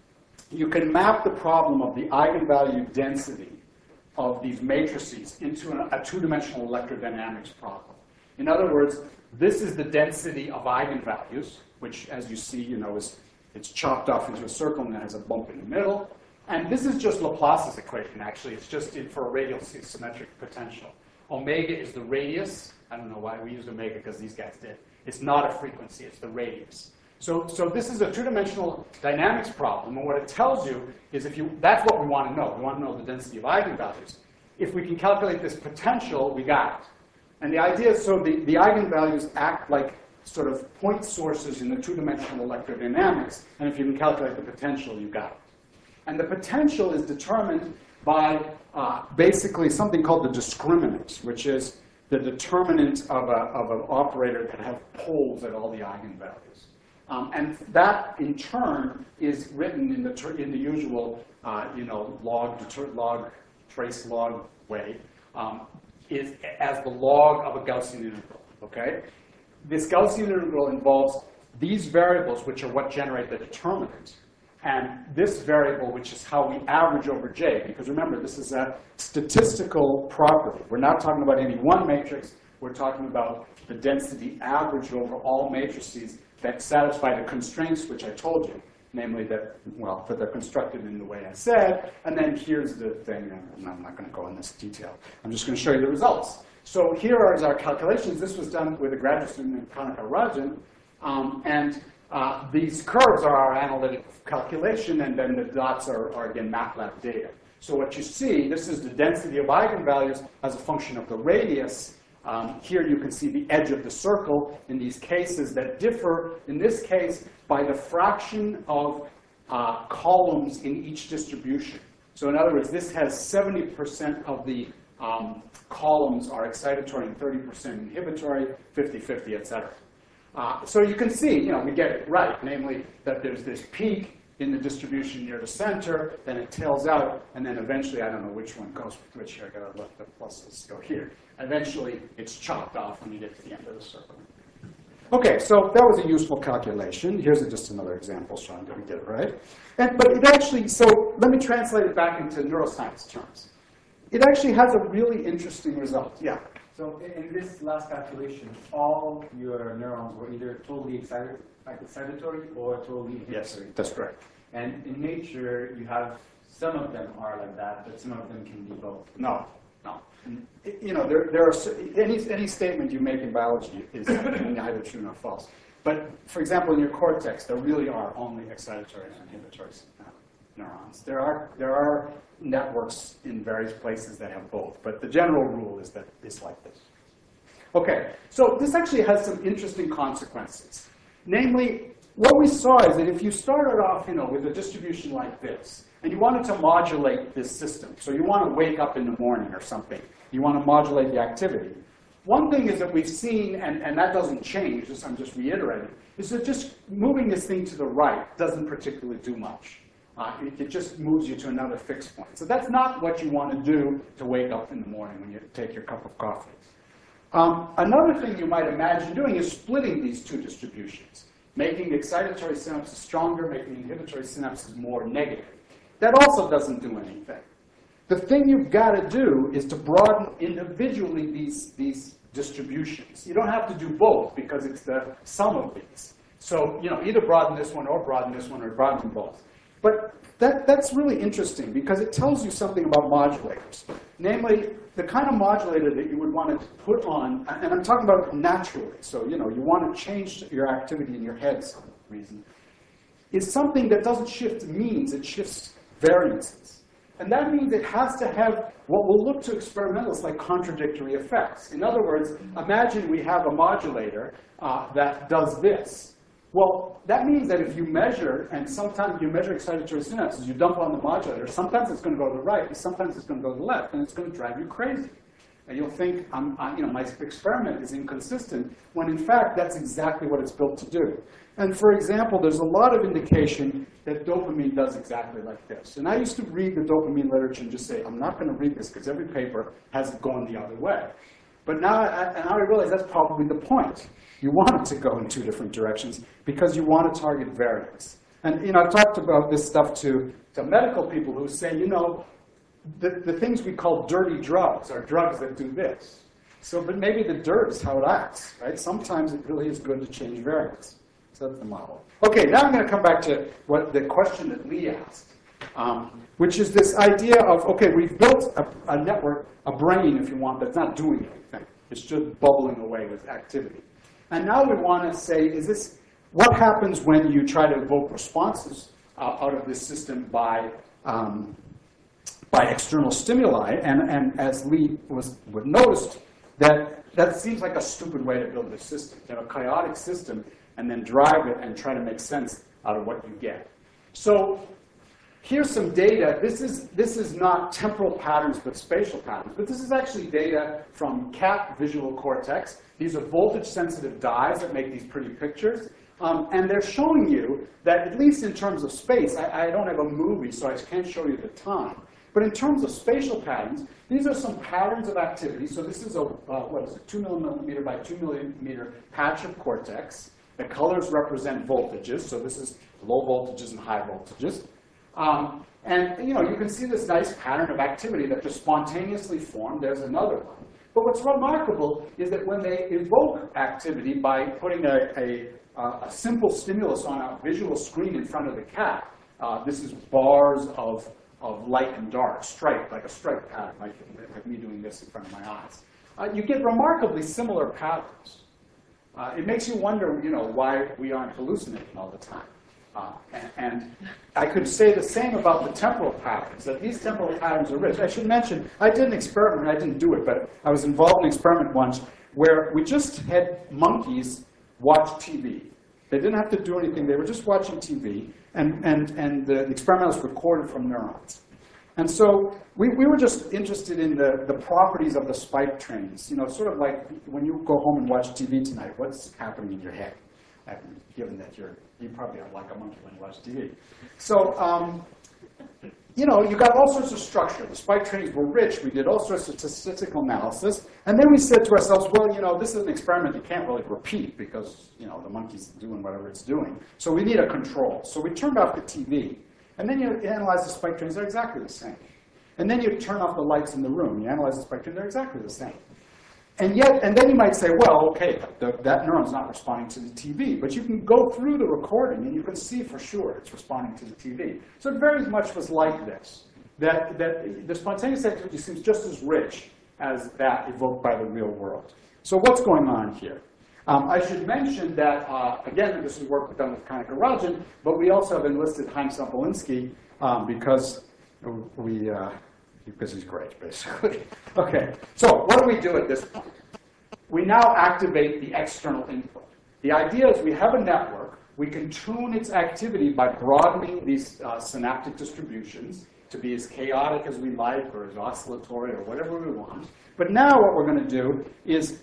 you can map the problem of the eigenvalue density of these matrices into a, a two-dimensional electrodynamics problem. In other words, this is the density of eigenvalues, which, as you see, you know, is it's chopped off into a circle and it has a bump in the middle. And this is just Laplace's equation, actually. It's just in for a radial symmetric potential. Omega is the radius. I don't know why we used omega, because these guys did. It's not a frequency, it's the radius. So, so this is a two-dimensional dynamics problem, and what it tells you is if you, that's what we want to know. We want to know the density of eigenvalues. If we can calculate this potential, we got it. And the idea is, so the, the eigenvalues act like sort of point sources in the two-dimensional electrodynamics, and if you can calculate the potential, you got it. And the potential is determined by uh, basically something called the discriminant, which is the determinant of, a, of an operator that has poles at all the eigenvalues. Um, and that, in turn, is written in the, in the usual uh, you know, log, log, trace log way, um, is as the log of a Gaussian integral. Okay? This Gaussian integral involves these variables, which are what generate the determinant, and this variable, which is how we average over J. Because remember, this is a statistical property. We're not talking about any one matrix. We're talking about the density averaged over all matrices that satisfy the constraints which I told you, namely that, well, that they're constructed in the way I said. And then here's the thing, and I'm not going to go into this detail. I'm just going to show you the results. So here are our calculations. This was done with a graduate student named Kanika Rajan. Um, and uh, these curves are our analytic calculation, and then the dots are, are, again, MATLAB data. So what you see, this is the density of eigenvalues as a function of the radius. Um, here you can see the edge of the circle in these cases that differ, in this case, by the fraction of uh, columns in each distribution. So in other words, this has seventy percent of the um, columns are excitatory and thirty percent inhibitory, fifty fifty, et cetera. Uh, so you can see, you know, we get it right, namely that there's this peak in the distribution near the center, then it tails out, and then eventually, I don't know which one goes with which here, I gotta let the pluses go here. Eventually, it's chopped off when you get to the end of the circle. Okay, so that was a useful calculation. Here's a, just another example showing that we did it right. And, but it actually, so let me translate it back into neuroscience terms. It actually has a really interesting result. Yeah.
So in this last calculation, all your neurons were either totally excited, excitatory or totally inhibitory.
Yes, that's correct.
And in nature, you have some of them are like that, but some of them can be both.
No, no. You know, there, there are any any statement you make in biology is neither true nor false. But for example, in your cortex, there really are only excitatory and inhibitory neurons. There are there are networks in various places that have both, but the general rule is that it's like this. Okay, so this actually has some interesting consequences. Namely, what we saw is that if you started off, you know, with a distribution like this, and you wanted to modulate this system, so you want to wake up in the morning or something, you want to modulate the activity. One thing is that we've seen, and, and that doesn't change, this I'm just reiterating, is that just moving this thing to the right doesn't particularly do much. Uh, it, it just moves you to another fixed point. So that's not what you want to do to wake up in the morning when you take your cup of coffee. Um, another thing you might imagine doing is splitting these two distributions, making the excitatory synapses stronger, making the inhibitory synapses more negative. That also doesn't do anything. The thing you've got to do is to broaden individually these, these distributions. You don't have to do both because it's the sum of these. So, you know, either broaden this one or broaden this one or broaden them both. But that, that's really interesting because it tells you something about modulators. Namely, the kind of modulator that you would want to put on, and I'm talking about naturally, so you know, you want to change your activity in your head for some reason, is something that doesn't shift means, it shifts variances. And that means it has to have what will look to experimentalists like contradictory effects. In other words, imagine we have a modulator uh, that does this. Well, that means that if you measure, and sometimes you measure excitatory synapses, you dump on the modulator, sometimes it's going to go to the right, and sometimes it's going to go to the left, and it's going to drive you crazy. And you'll think, I'm, I, you know, my experiment is inconsistent, when in fact, that's exactly what it's built to do. And for example, there's a lot of indication that dopamine does exactly like this. And I used to read the dopamine literature and just say, I'm not going to read this because every paper has it going the other way. But now I, now I realize that's probably the point. You want it to go in two different directions because you want to target variants. And you know, I've talked about this stuff to, to medical people who say, you know, the, the things we call dirty drugs are drugs that do this. So, but maybe the dirt is how it acts, right? Sometimes it really is good to change variants. So that's the model. Okay, now I'm going to come back to what the question that Lee asked, um, which is this idea of, okay, we've built a, a network, a brain, if you want, that's not doing anything. It's just bubbling away with activity. And now we want to say, is this, what happens when you try to evoke responses uh, out of this system by, um, by external stimuli? And, and as Lee was, was noticed, that, that seems like a stupid way to build this system. To have a chaotic system and then drive it and try to make sense out of what you get. So here's some data. This is, this is not temporal patterns, but spatial patterns. But this is actually data from cat visual cortex. These are voltage-sensitive dyes that make these pretty pictures. Um, and they're showing you that, at least in terms of space, I, I don't have a movie, so I can't show you the time. But in terms of spatial patterns, these are some patterns of activity. So this is a, uh, what is it, two millimeter by two millimeter patch of cortex. The colors represent voltages. So this is low voltages and high voltages. Um, and you know, you can see this nice pattern of activity that just spontaneously formed. There's another one. But what's remarkable is that when they evoke activity by putting a, a, a simple stimulus on a visual screen in front of the cat, uh, this is bars of, of light and dark, striped, like a striped pattern, like, like me doing this in front of my eyes. Uh, you get remarkably similar patterns. Uh, it makes you wonder, you know, why we aren't hallucinating all the time. Uh, and, and I could say the same about the temporal patterns, that these temporal patterns are rich. I should mention, I did an experiment, I didn't do it, but I was involved in an experiment once where we just had monkeys watch T V. They didn't have to do anything, they were just watching T V, and, and, and the, the experiment was recorded from neurons. And so we, we were just interested in the, the properties of the spike trains. You know, sort of like when you go home and watch T V tonight, what's happening in your head? Given that you're, you probably are like a monkey when you watch T V. So, um, you know, you got all sorts of structure. The spike trains were rich. We did all sorts of statistical analysis. And then we said to ourselves, well, you know, this is an experiment you can't really repeat because, you know, the monkey's doing whatever it's doing. So we need a control. So we turned off the T V. And then you analyze the spike trains. They're exactly the same. And then you turn off the lights in the room. You analyze the spike trains. They're exactly the same. And yet, and then you might say, well, okay, the, that neuron's not responding to the T V. But you can go through the recording, and you can see for sure it's responding to the T V. So it very much was like this, that, that the spontaneous activity seems just as rich as that evoked by the real world. So what's going on here? Um, I should mention that, uh, again, this is work done with Kanika Rajan, but we also have enlisted Chaim Sokolinski um, because we, uh, because he's great, basically. Okay, so what do we do at this point? We now activate the external input. The idea is we have a network. We can tune its activity by broadening these uh, synaptic distributions to be as chaotic as we like or as oscillatory or whatever we want. But now what we're going to do is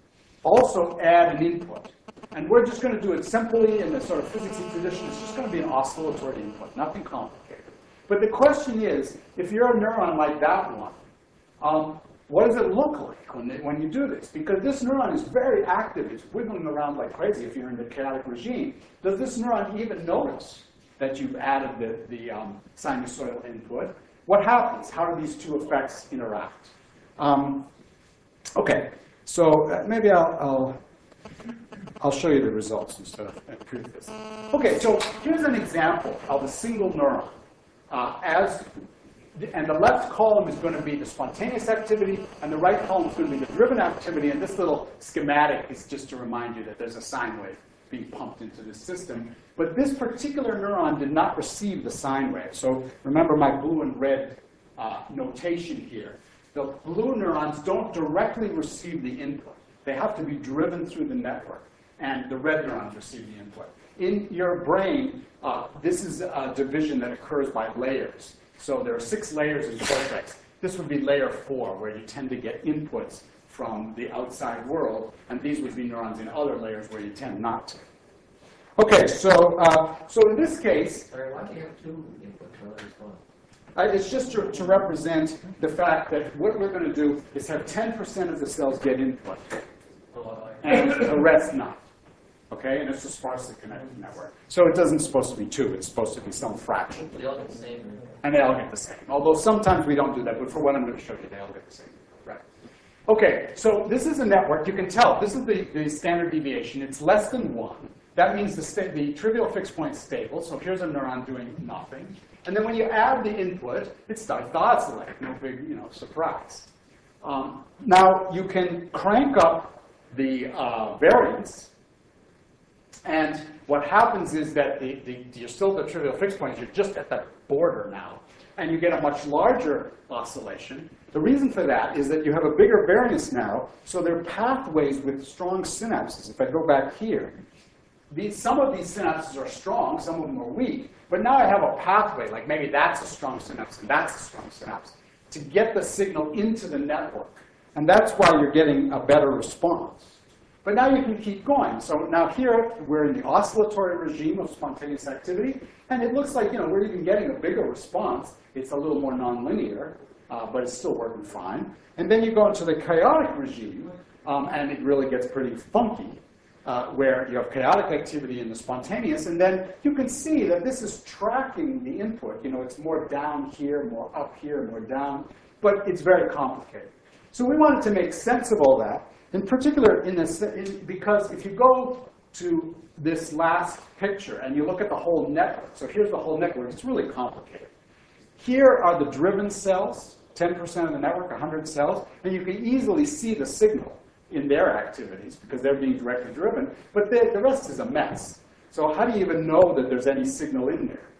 also add an input. And we're just going to do it simply in the sort of physicsy tradition. It's just going to be an oscillatory input, nothing complicated. But the question is, if you're a neuron like that one, um, what does it look like when, they, when you do this? Because this neuron is very active. It's wiggling around like crazy if you're in the chaotic regime. Does this neuron even notice that you've added the, the um, sinusoidal input? What happens? How do these two effects interact? Um, OK, so uh, maybe I'll, I'll, I'll show you the results instead of uh, prove this. OK, so here's an example of a single neuron. Uh, as, and the left column is going to be the spontaneous activity, and the right column is going to be the driven activity. And this little schematic is just to remind you that there's a sine wave being pumped into the system. But this particular neuron did not receive the sine wave. So remember my blue and red uh, notation here. The blue neurons don't directly receive the input. They have to be driven through the network. And the red neurons receive the input. In your brain, uh, this is a division that occurs by layers. So there are six layers in cortex. This would be layer four, where you tend to get inputs from the outside world, and these would be neurons in other layers where you tend not to. Okay, so, uh, so in this case,
Sorry, why do you have two inputs, no response?
Uh, it's just to, to represent the fact that what we're going to do is have ten percent of the cells get input, and the rest not. Okay, and it's a sparsely connected network. So it doesn't supposed to be two, it's supposed to be some fraction.
They all get the same.
And they all get the same. Although sometimes we don't do that, but for what I'm going to show you, they all get the same. Right. Okay, so this is a network. You can tell this is the, the standard deviation. It's less than one. That means the, sta the trivial fixed point is stable. So here's a neuron doing nothing. And then when you add the input, it starts to oscillate. No big, you know, surprise. Um, now you can crank up the uh, variance, and what happens is that the, the, you're still at the trivial fixed point. You're just at that border now, and you get a much larger oscillation. The reason for that is that you have a bigger variance now, so there are pathways with strong synapses. If I go back here, these, some of these synapses are strong, some of them are weak, but now I have a pathway, like maybe that's a strong synapse and that's a strong synapse, to get the signal into the network. And that's why you're getting a better response. But now you can keep going. So now here, we're in the oscillatory regime of spontaneous activity, and it looks like, you know, we're even getting a bigger response. It's a little more nonlinear, uh, but it's still working fine. And then you go into the chaotic regime, um, and it really gets pretty funky, uh, where you have chaotic activity in the spontaneous, and then you can see that this is tracking the input. You know, it's more down here, more up here, more down, but it's very complicated. So we wanted to make sense of all that. In particular, in this, in, because if you go to this last picture and you look at the whole network, so here's the whole network, it's really complicated. Here are the driven cells, ten percent of the network, one hundred cells, and you can easily see the signal in their activities because they're being directly driven, but the, the rest is a mess. So how do you even know that there's any signal in there?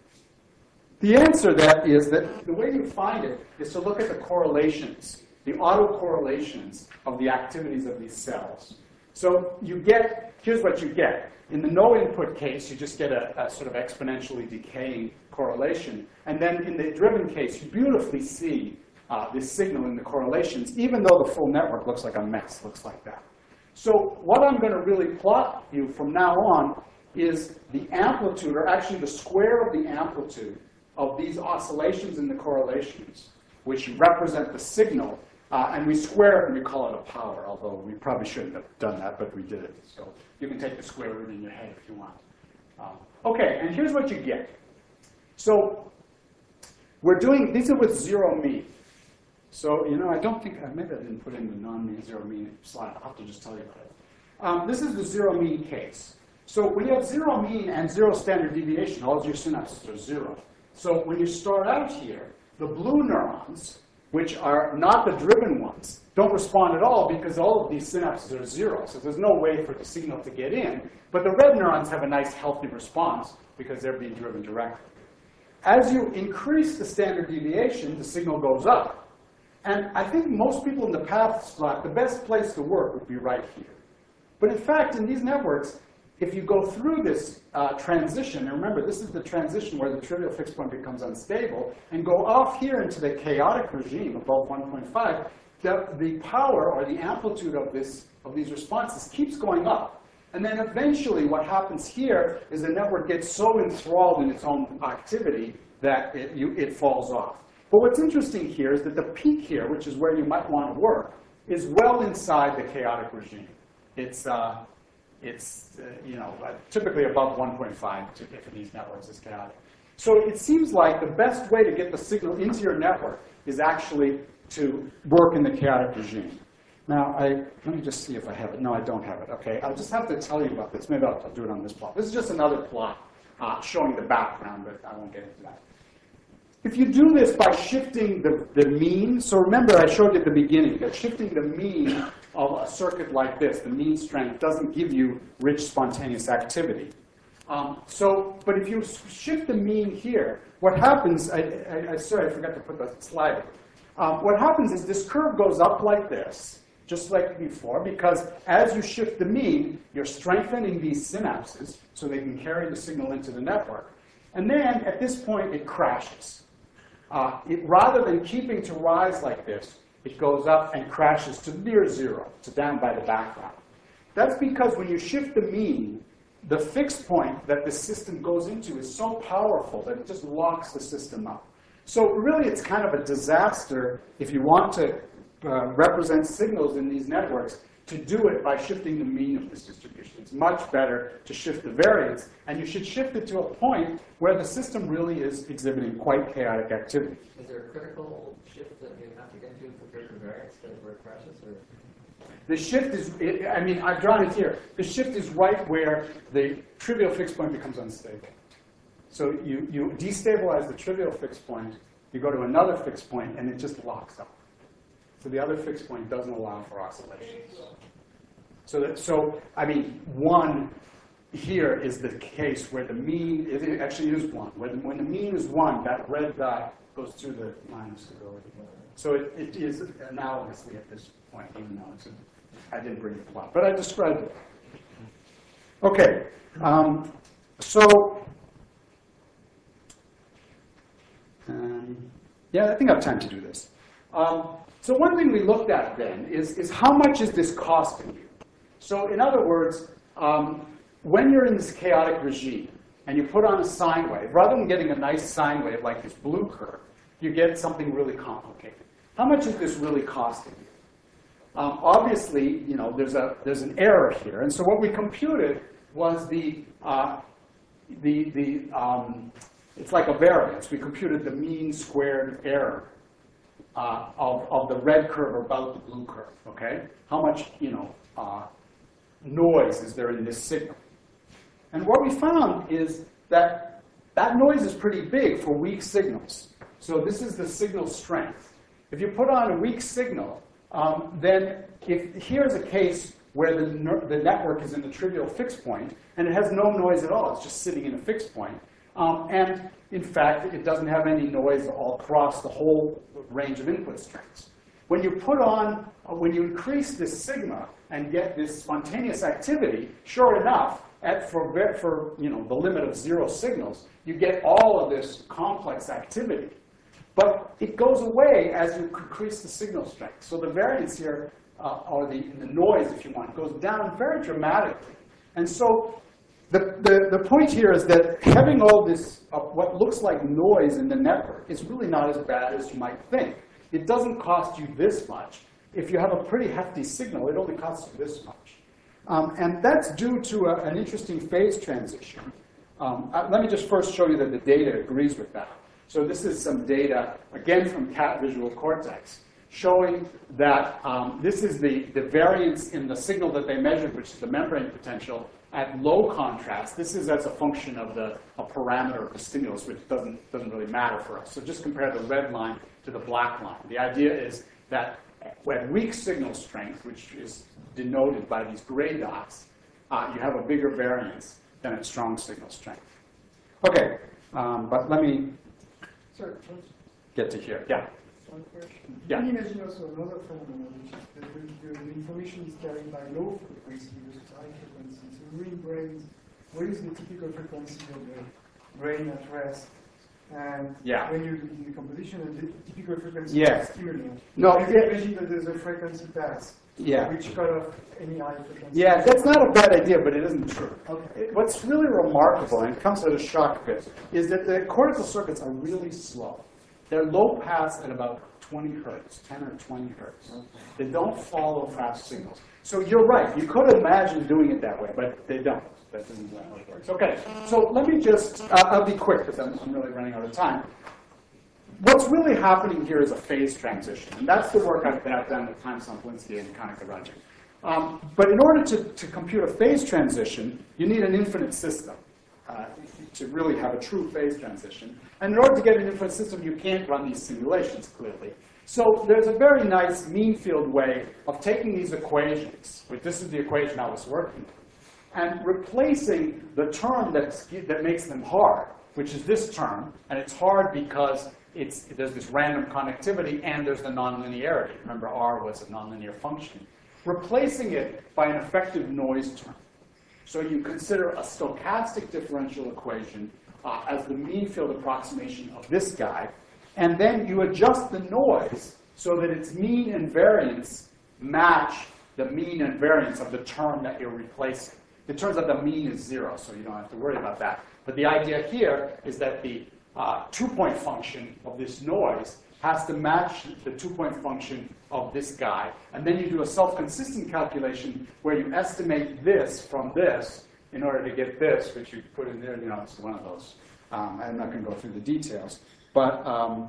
The answer to that is that the way you find it is to look at the correlations, the autocorrelations of the activities of these cells. So you get, here's what you get. In the no input case, you just get a, a sort of exponentially decaying correlation. And then in the driven case, you beautifully see uh, this signal in the correlations, even though the full network looks like a mess, looks like that. So what I'm going to really plot you from now on is the amplitude, or actually the square of the amplitude of these oscillations in the correlations, which represent the signal. Uh, and we square it and we call it a power, although we probably shouldn't have done that, but we did it. So you can take the square root in your head if you want. Um, OK, and here's what you get. So we're doing, these are with zero mean. So, you know, I don't think, maybe I didn't put in the non-mean zero mean slide. I'll have to just tell you about it. Um, this is the zero mean case. So when you have zero mean and zero standard deviation, all of your synapses are zero. So when you start out here, the blue neurons, which are not the driven ones, don't respond at all because all of these synapses are zero. So there's no way for the signal to get in. But the red neurons have a nice, healthy response because they're being driven directly. As you increase the standard deviation, the signal goes up. And I think most people in the path slot, the best place to work would be right here. But in fact, in these networks, if you go through this uh, transition, and remember, this is the transition where the trivial fixed point becomes unstable, and go off here into the chaotic regime above one point five, the, the power or the amplitude of, this, of these responses keeps going up. And then eventually what happens here is the network gets so enthralled in its own activity that it, you, it falls off. But what's interesting here is that the peak here, which is where you might want to work, is well inside the chaotic regime. It's, uh, it's uh, you know, uh, typically above one point five if these networks is chaotic. So it seems like the best way to get the signal into your network is actually to work in the chaotic regime. Now, I, let me just see if I have it. No, I don't have it. OK, I'll just have to tell you about this. Maybe I'll, I'll do it on this plot. This is just another plot uh, showing the background, but I won't get into that. If you do this by shifting the, the mean, so remember I showed you at the beginning that shifting the mean of a circuit like this, the mean strength, doesn't give you rich spontaneous activity. Um, so, but if you shift the mean here, what happens, I, I, I, sorry, I forgot to put the slide. Um, what happens is this curve goes up like this, just like before, because as you shift the mean, you're strengthening these synapses so they can carry the signal into the network. And then at this point, it crashes. uh, it, rather than keeping to rise like this, it goes up and crashes to near zero, to down by the background. That's because when you shift the mean, the fixed point that the system goes into is so powerful that it just locks the system up. So really, it's kind of a disaster if you want to uh, represent signals in these networks to do it by shifting the mean of this distribution. It's much better to shift the variance, and you should shift it to a point where the system really is exhibiting quite chaotic activity.
Is there a critical shift that you have to get to for certain variance that where it crashes, or?
The shift is, I mean, I've drawn it here. The shift is right where the trivial fixed point becomes unstable. So you, you destabilize the trivial fixed point, you go to another fixed point, and it just locks up. So the other fixed point doesn't allow for oscillations. So, that, so I mean, one here is the case where the mean, it actually is one. Where the, when the mean is one, that red dot goes through the line of stability. So it, it is analogously at this point, even though it's a, I didn't bring the plot, but I described it. Okay, um, so um, yeah, I think I have time to do this. Um, so one thing we looked at then is, is how much is this costing you? So in other words, um, when you're in this chaotic regime and you put on a sine wave, rather than getting a nice sine wave like this blue curve, you get something really complicated. How much is this really costing you? Um, obviously, you know, there's a there's an error here, and so what we computed was the uh, the the um, it's like a variance. We computed the mean squared error uh, of of the red curve about the blue curve. Okay, how much you know uh, noise is there in this signal? And what we found is that that noise is pretty big for weak signals. So this is the signal strength. If you put on a weak signal, um, then if here's a case where the, the network is in the trivial fixed point, and it has no noise at all. It's just sitting in a fixed point. Um, and in fact, it doesn't have any noise all across the whole range of input strengths. When you put on, uh, when you increase this sigma and get this spontaneous activity, sure enough, at for, for you know, the limit of zero signals, you get all of this complex activity. But it goes away as you increase the signal strength. So the variance here, uh, or the, the noise, if you want, goes down very dramatically. And so the, the, the point here is that having all this, uh, what looks like noise in the network is really not as bad as you might think. It doesn't cost you this much. If you have a pretty hefty signal, it only costs you this much. Um, and that's due to a, an interesting phase transition. Um, uh, let me just first show you that the data agrees with that. So this is some data, again from Cat Visual Cortex, showing that um, this is the, the variance in the signal that they measured, which is the membrane potential, at low contrast. This is as a function of the a parameter of the stimulus, which doesn't, doesn't really matter for us. So just compare the red line to the black line. The idea is that at weak signal strength, which is denoted by these gray dots, uh, you have a bigger variance than at strong signal strength. Okay, um, but let me
Sir,
get to here. Yeah.
one question.
Yeah.
You can imagine also another phenomenon, which is that the, the, the information is carried by low frequency versus high frequency. So in brains, what is the typical frequency of the brain at rest? And
Yeah.
when you do the decomposition, the typical frequency
Yeah.
is stimulant.
No,
You can
yeah.
imagine that there's a frequency pass,
Yeah.
which cut off any high frequency.
Yeah, that's not a bad idea, but it isn't true.
Okay.
It- What's really remarkable, and it comes as a shock bit, is that the cortical circuits are really slow. They're low pass at about twenty hertz, ten or twenty hertz. They don't follow fast signals. So you're right, you could imagine doing it that way, but they don't. That isn't how it works. Okay, so let me just, uh, I'll be quick because I'm, I'm really running out of time. What's really happening here is a phase transition, and that's the work I've been, I've done with Time Somplinsky and Konica Rudging. Um, but in order to, to compute a phase transition, you need an infinite system uh, to really have a true phase transition. And in order to get an infinite system, you can't run these simulations, clearly. So there's a very nice mean field way of taking these equations, which this is the equation I was working with, and replacing the term that's, that makes them hard, which is this term. And it's hard because it's, there's this random connectivity and there's the nonlinearity. Remember, R was a nonlinear function. Replacing it by an effective noise term. So you consider a stochastic differential equation uh, as the mean field approximation of this guy. and then you adjust the noise so that its mean and variance match the mean and variance of the term that you're replacing. It turns out the mean is zero, so you don't have to worry about that. But the idea here is that the uh, two-point function of this noise has to match the two-point function of this guy. And then you do a self-consistent calculation where you estimate this from this in order to get this, which you put in there. You know, it's one of those. Um, I'm not going to go through the details. But um,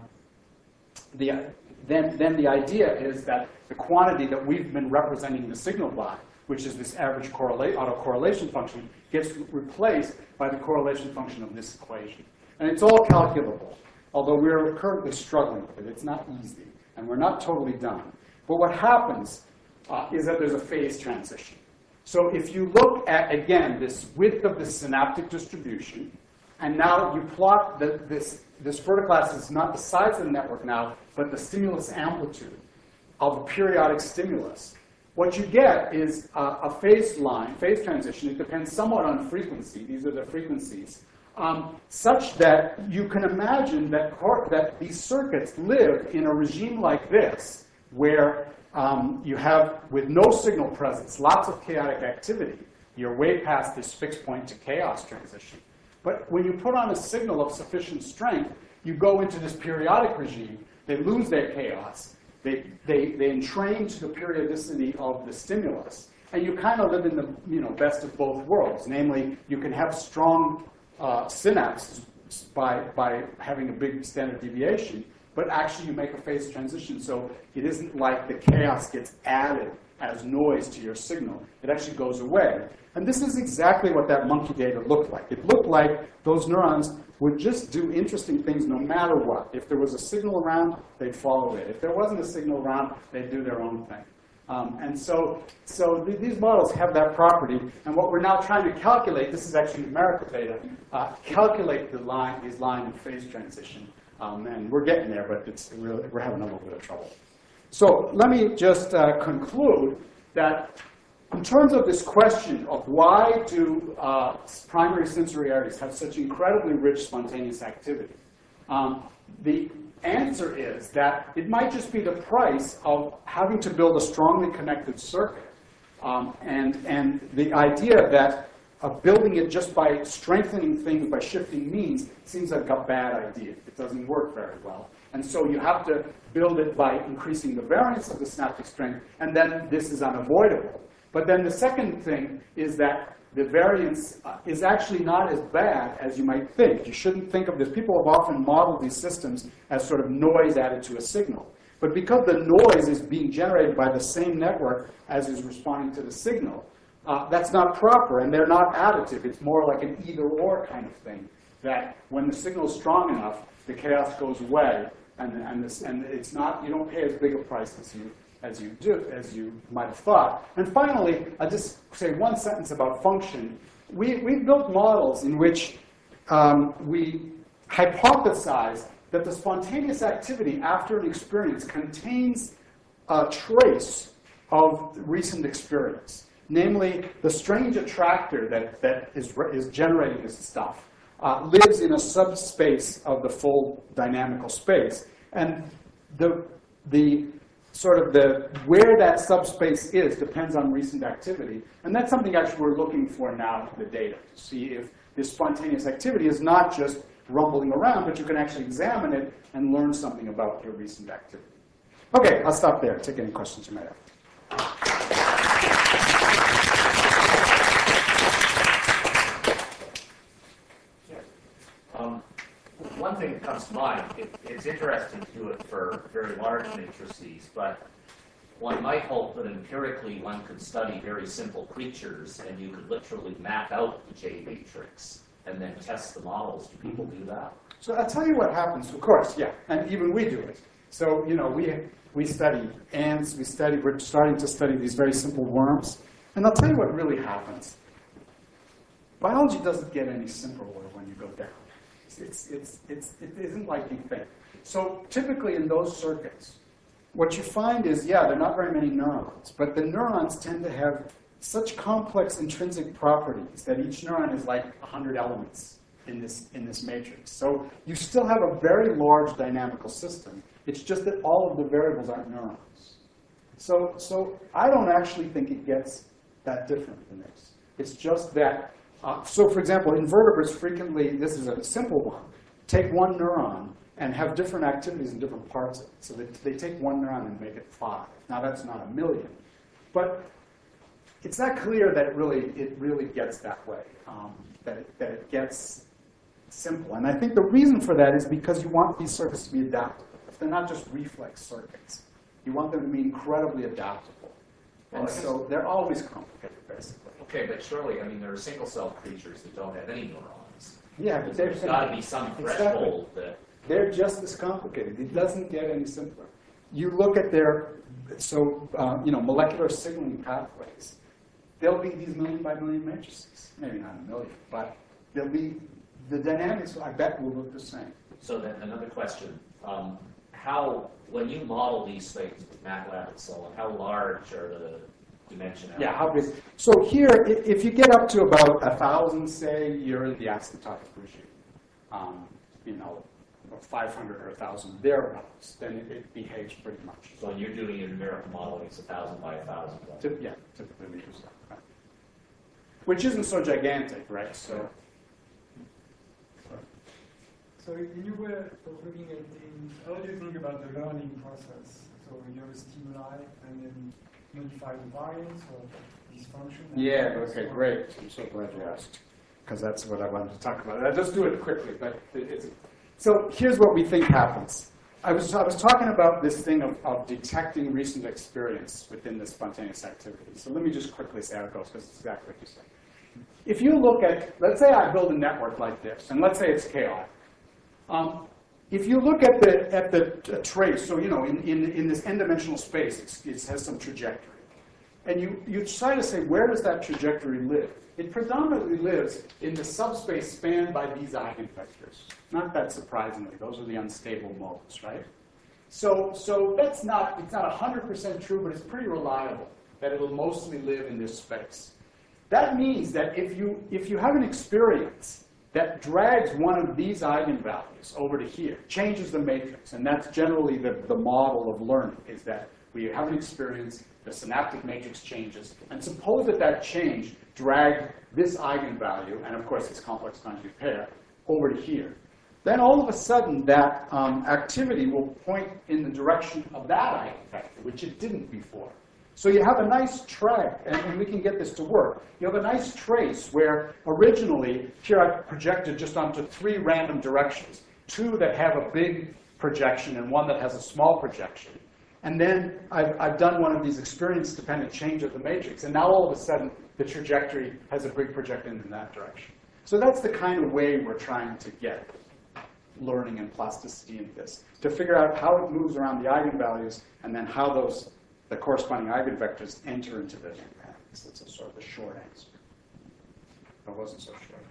the, then, then the idea is that the quantity that we've been representing the signal by, which is this average correlate, autocorrelation function, gets replaced by the correlation function of this equation. And it's all calculable, although we're currently struggling with it. It's not easy, and we're not totally done. But what happens uh, is that there's a phase transition. So if you look at, again, this width of the synaptic distribution, and now you plot the, this, this vertical axis is not the size of the network now, but the stimulus amplitude of a periodic stimulus, what you get is a, a phase line, phase transition. It depends somewhat on frequency. These are the frequencies. Um, such that you can imagine that, that these circuits live in a regime like this, where um, you have, with no signal presence, lots of chaotic activity. You're way past this fixed point to chaos transition. But when you put on a signal of sufficient strength, you go into this periodic regime. They lose their chaos. They, they, they entrain to the periodicity of the stimulus. And you kind of live in the you know, best of both worlds. Namely, you can have strong uh, synapses by, by having a big standard deviation, but actually you make a phase transition. So it isn't like the chaos gets added as noise to your signal. It actually goes away. And this is exactly what that monkey data looked like. It looked like those neurons would just do interesting things no matter what. If there was a signal around, they'd follow it. If there wasn't a signal around, they'd do their own thing. Um, and so, so th these models have that property. And what we're now trying to calculate, this is actually numerical data, uh, calculate the line, these line and phase transition. Um, and we're getting there, but it's really, we're having a little bit of trouble. So let me just uh, conclude that in terms of this question of why do uh, primary sensory areas have such incredibly rich spontaneous activity, um, the answer is that it might just be the price of having to build a strongly connected circuit. Um, and, and the idea that uh, building it just by strengthening things, by shifting means, seems like a bad idea. It doesn't work very well. And so you have to build it by increasing the variance of the synaptic strength, and then this is unavoidable. But then the second thing is that the variance uh, is actually not as bad as you might think. You shouldn't think of this. People have often modeled these systems as sort of noise added to a signal. But because the noise is being generated by the same network as is responding to the signal, uh, that's not proper, and they're not additive. It's more like an either-or kind of thing, that when the signal is strong enough, the chaos goes away, and, and, this, and it's not, you don't pay as big a price as you as you do, as you might have thought. And finally, I'll just say one sentence about function. We, we've built models in which um, we hypothesize that the spontaneous activity after an experience contains a trace of recent experience. Namely, the strange attractor that, that is, is generating this stuff uh, lives in a subspace of the full dynamical space. And the, the sort of the, where that subspace is depends on recent activity. And that's something actually we're looking for now in the data, to see if this spontaneous activity is not just rumbling around, but you can actually examine it and learn something about your recent activity. Okay, I'll stop there. Take any questions you might have.
Um, one thing that comes to mind, it, it's interesting to do it for very large matrices, but one might hope that empirically one could study very simple creatures and you could literally map out the J matrix and then test the models. Do people do that?
So I'll tell you what happens, of course, yeah, and even we do it. So, you know, we, we study ants, we study, we're starting to study these very simple worms, and I'll tell you what really happens. Biology doesn't get any simpler when you go down. It's, it's, it's, it isn't like you think. So typically in those circuits, what you find is, yeah, there are not very many neurons, but the neurons tend to have such complex intrinsic properties that each neuron is like one hundred elements. in this, in this matrix. So you still have a very large dynamical system. It's just that all of the variables aren't neurons. So, so I don't actually think it gets that different than this. It's just that, uh, so for example, invertebrates frequently, this is a simple one, take one neuron and have different activities in different parts of it. So they, they take one neuron and make it five. Now that's not a million. But it's not clear that it really, it really gets that way, um, that, it, that it gets simple. And I think the reason for that is because you want these circuits to be adaptable. If they're not just reflex circuits, you want them to be incredibly adaptable. And
Well, I
so they're always complicated, basically.
Okay, but surely, I mean, there are single-celled creatures that don't have any neurons.
Yeah, but they're,
There's got to be some
Exactly.
threshold that,
they're just as complicated. It doesn't get any simpler. You look at their, so, uh, you know, molecular signaling pathways. There'll be these million by million matrices. Maybe not a million, but there'll be, the dynamics, I bet, will look the same.
so then another question. Um, how, when you model these things with MATLAB and so on, how large are the dimensionalities?
Yeah, how big? So here, i- if you get up to about a thousand, say, you're in the asymptotic regime. Um, you know, five hundred or a thousand thereabouts, then it, it behaves pretty much.
So when you're doing your numerical modeling, it's a thousand by a thousand.
Typ- Yeah, typically we use that. Right. Which isn't so gigantic, right? So,
So in your way of looking at things, how do you think about the learning process? So you have a stimuli and then modify the variance or dysfunction?
yeah, okay, great. I'm so glad you asked, because that's what I wanted to talk about. I'll just do it quickly, but it, it's. So here's what we think happens. I was, I was talking about this thing of, of detecting recent experience within the spontaneous activity. So let me just quickly say how it goes, because it's exactly what you said. If you look at, let's say I build a network like this, and let's say it's chaotic. Um, if you look at the, at the uh, trace, so you know, in, in, in this n-dimensional space, it's, it has some trajectory. And you, you try to say, where does that trajectory live? It predominantly lives in the subspace spanned by these eigenvectors. Not that surprisingly, those are the unstable modes, right? So, so that's not, it's not one hundred percent true, but it's pretty reliable that it'll mostly live in this space. That means that if you, if you have an experience that drags one of these eigenvalues over to here, changes the matrix, and that's generally the, the model of learning, is that we have an experience, the synaptic matrix changes, and suppose that that change dragged this eigenvalue, and of course its complex conjugate pair, over to here. Then all of a sudden that um, activity will point in the direction of that eigenvector, which it didn't before. So you have a nice track, and, and we can get this to work. You have a nice trace where originally, here I projected just onto three random directions, two that have a big projection and one that has a small projection. And then I've, I've done one of these experience-dependent change of the matrix, and now all of a sudden the trajectory has a big projection in that direction. So that's the kind of way we're trying to get learning and plasticity in this, to figure out how it moves around the eigenvalues and then how those the corresponding eigenvectors enter into the dynamics. That's a sort of a short answer. It wasn't so short.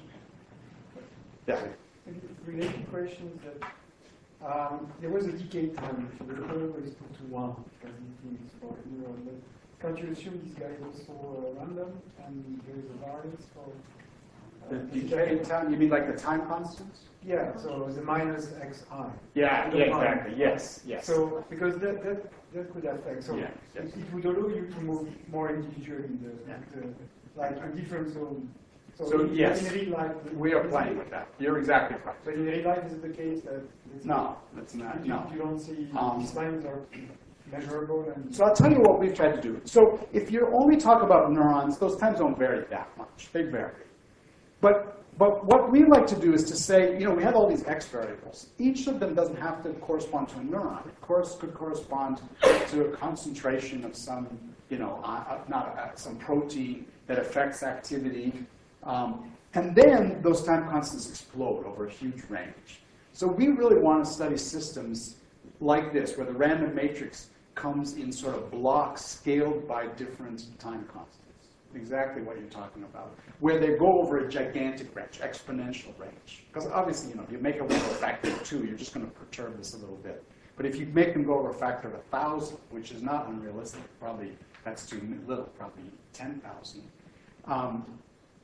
Yeah.
Related question is that um, there was a decay time. So the curve was put to one because it is for neuron. But can't you assume this guy is also uh, random and there is a variance for uh,
The decay time, you mean like the time constants?
Yeah, so the minus xi.
Yeah,
The
yeah,
time.
exactly. Yes, yes.
So because that that that could affect. So
Yeah, yes.
it, it would allow you to move more individually in the,
Yeah.
the like a different zone. So,
So,
in,
yes,
in real life,
We are playing with that. You're exactly right.
But in real life, is it the case that it's
No, that's not,
you,
no.
you don't see
Um,
these lines are measurable and
So I'll tell you what we've tried to do. So if you only talk about neurons, those times don't vary that much. They vary. But, but what we like to do is to say, you know, we have all these x variables. Each of them doesn't have to correspond to a neuron. Of course, could correspond to a concentration of some, you know, uh, not uh, some protein that affects activity. Um, and then those time constants explode over a huge range. So we really want to study systems like this, where the random matrix comes in sort of blocks scaled by different time constants. Exactly what you're talking about. Where they go over a gigantic range, exponential range. Because obviously, you know, if you make them over a factor of two, you're just going to perturb this a little bit. But if you make them go over a factor of a thousand, which is not unrealistic, probably that's too little, probably ten thousand, um,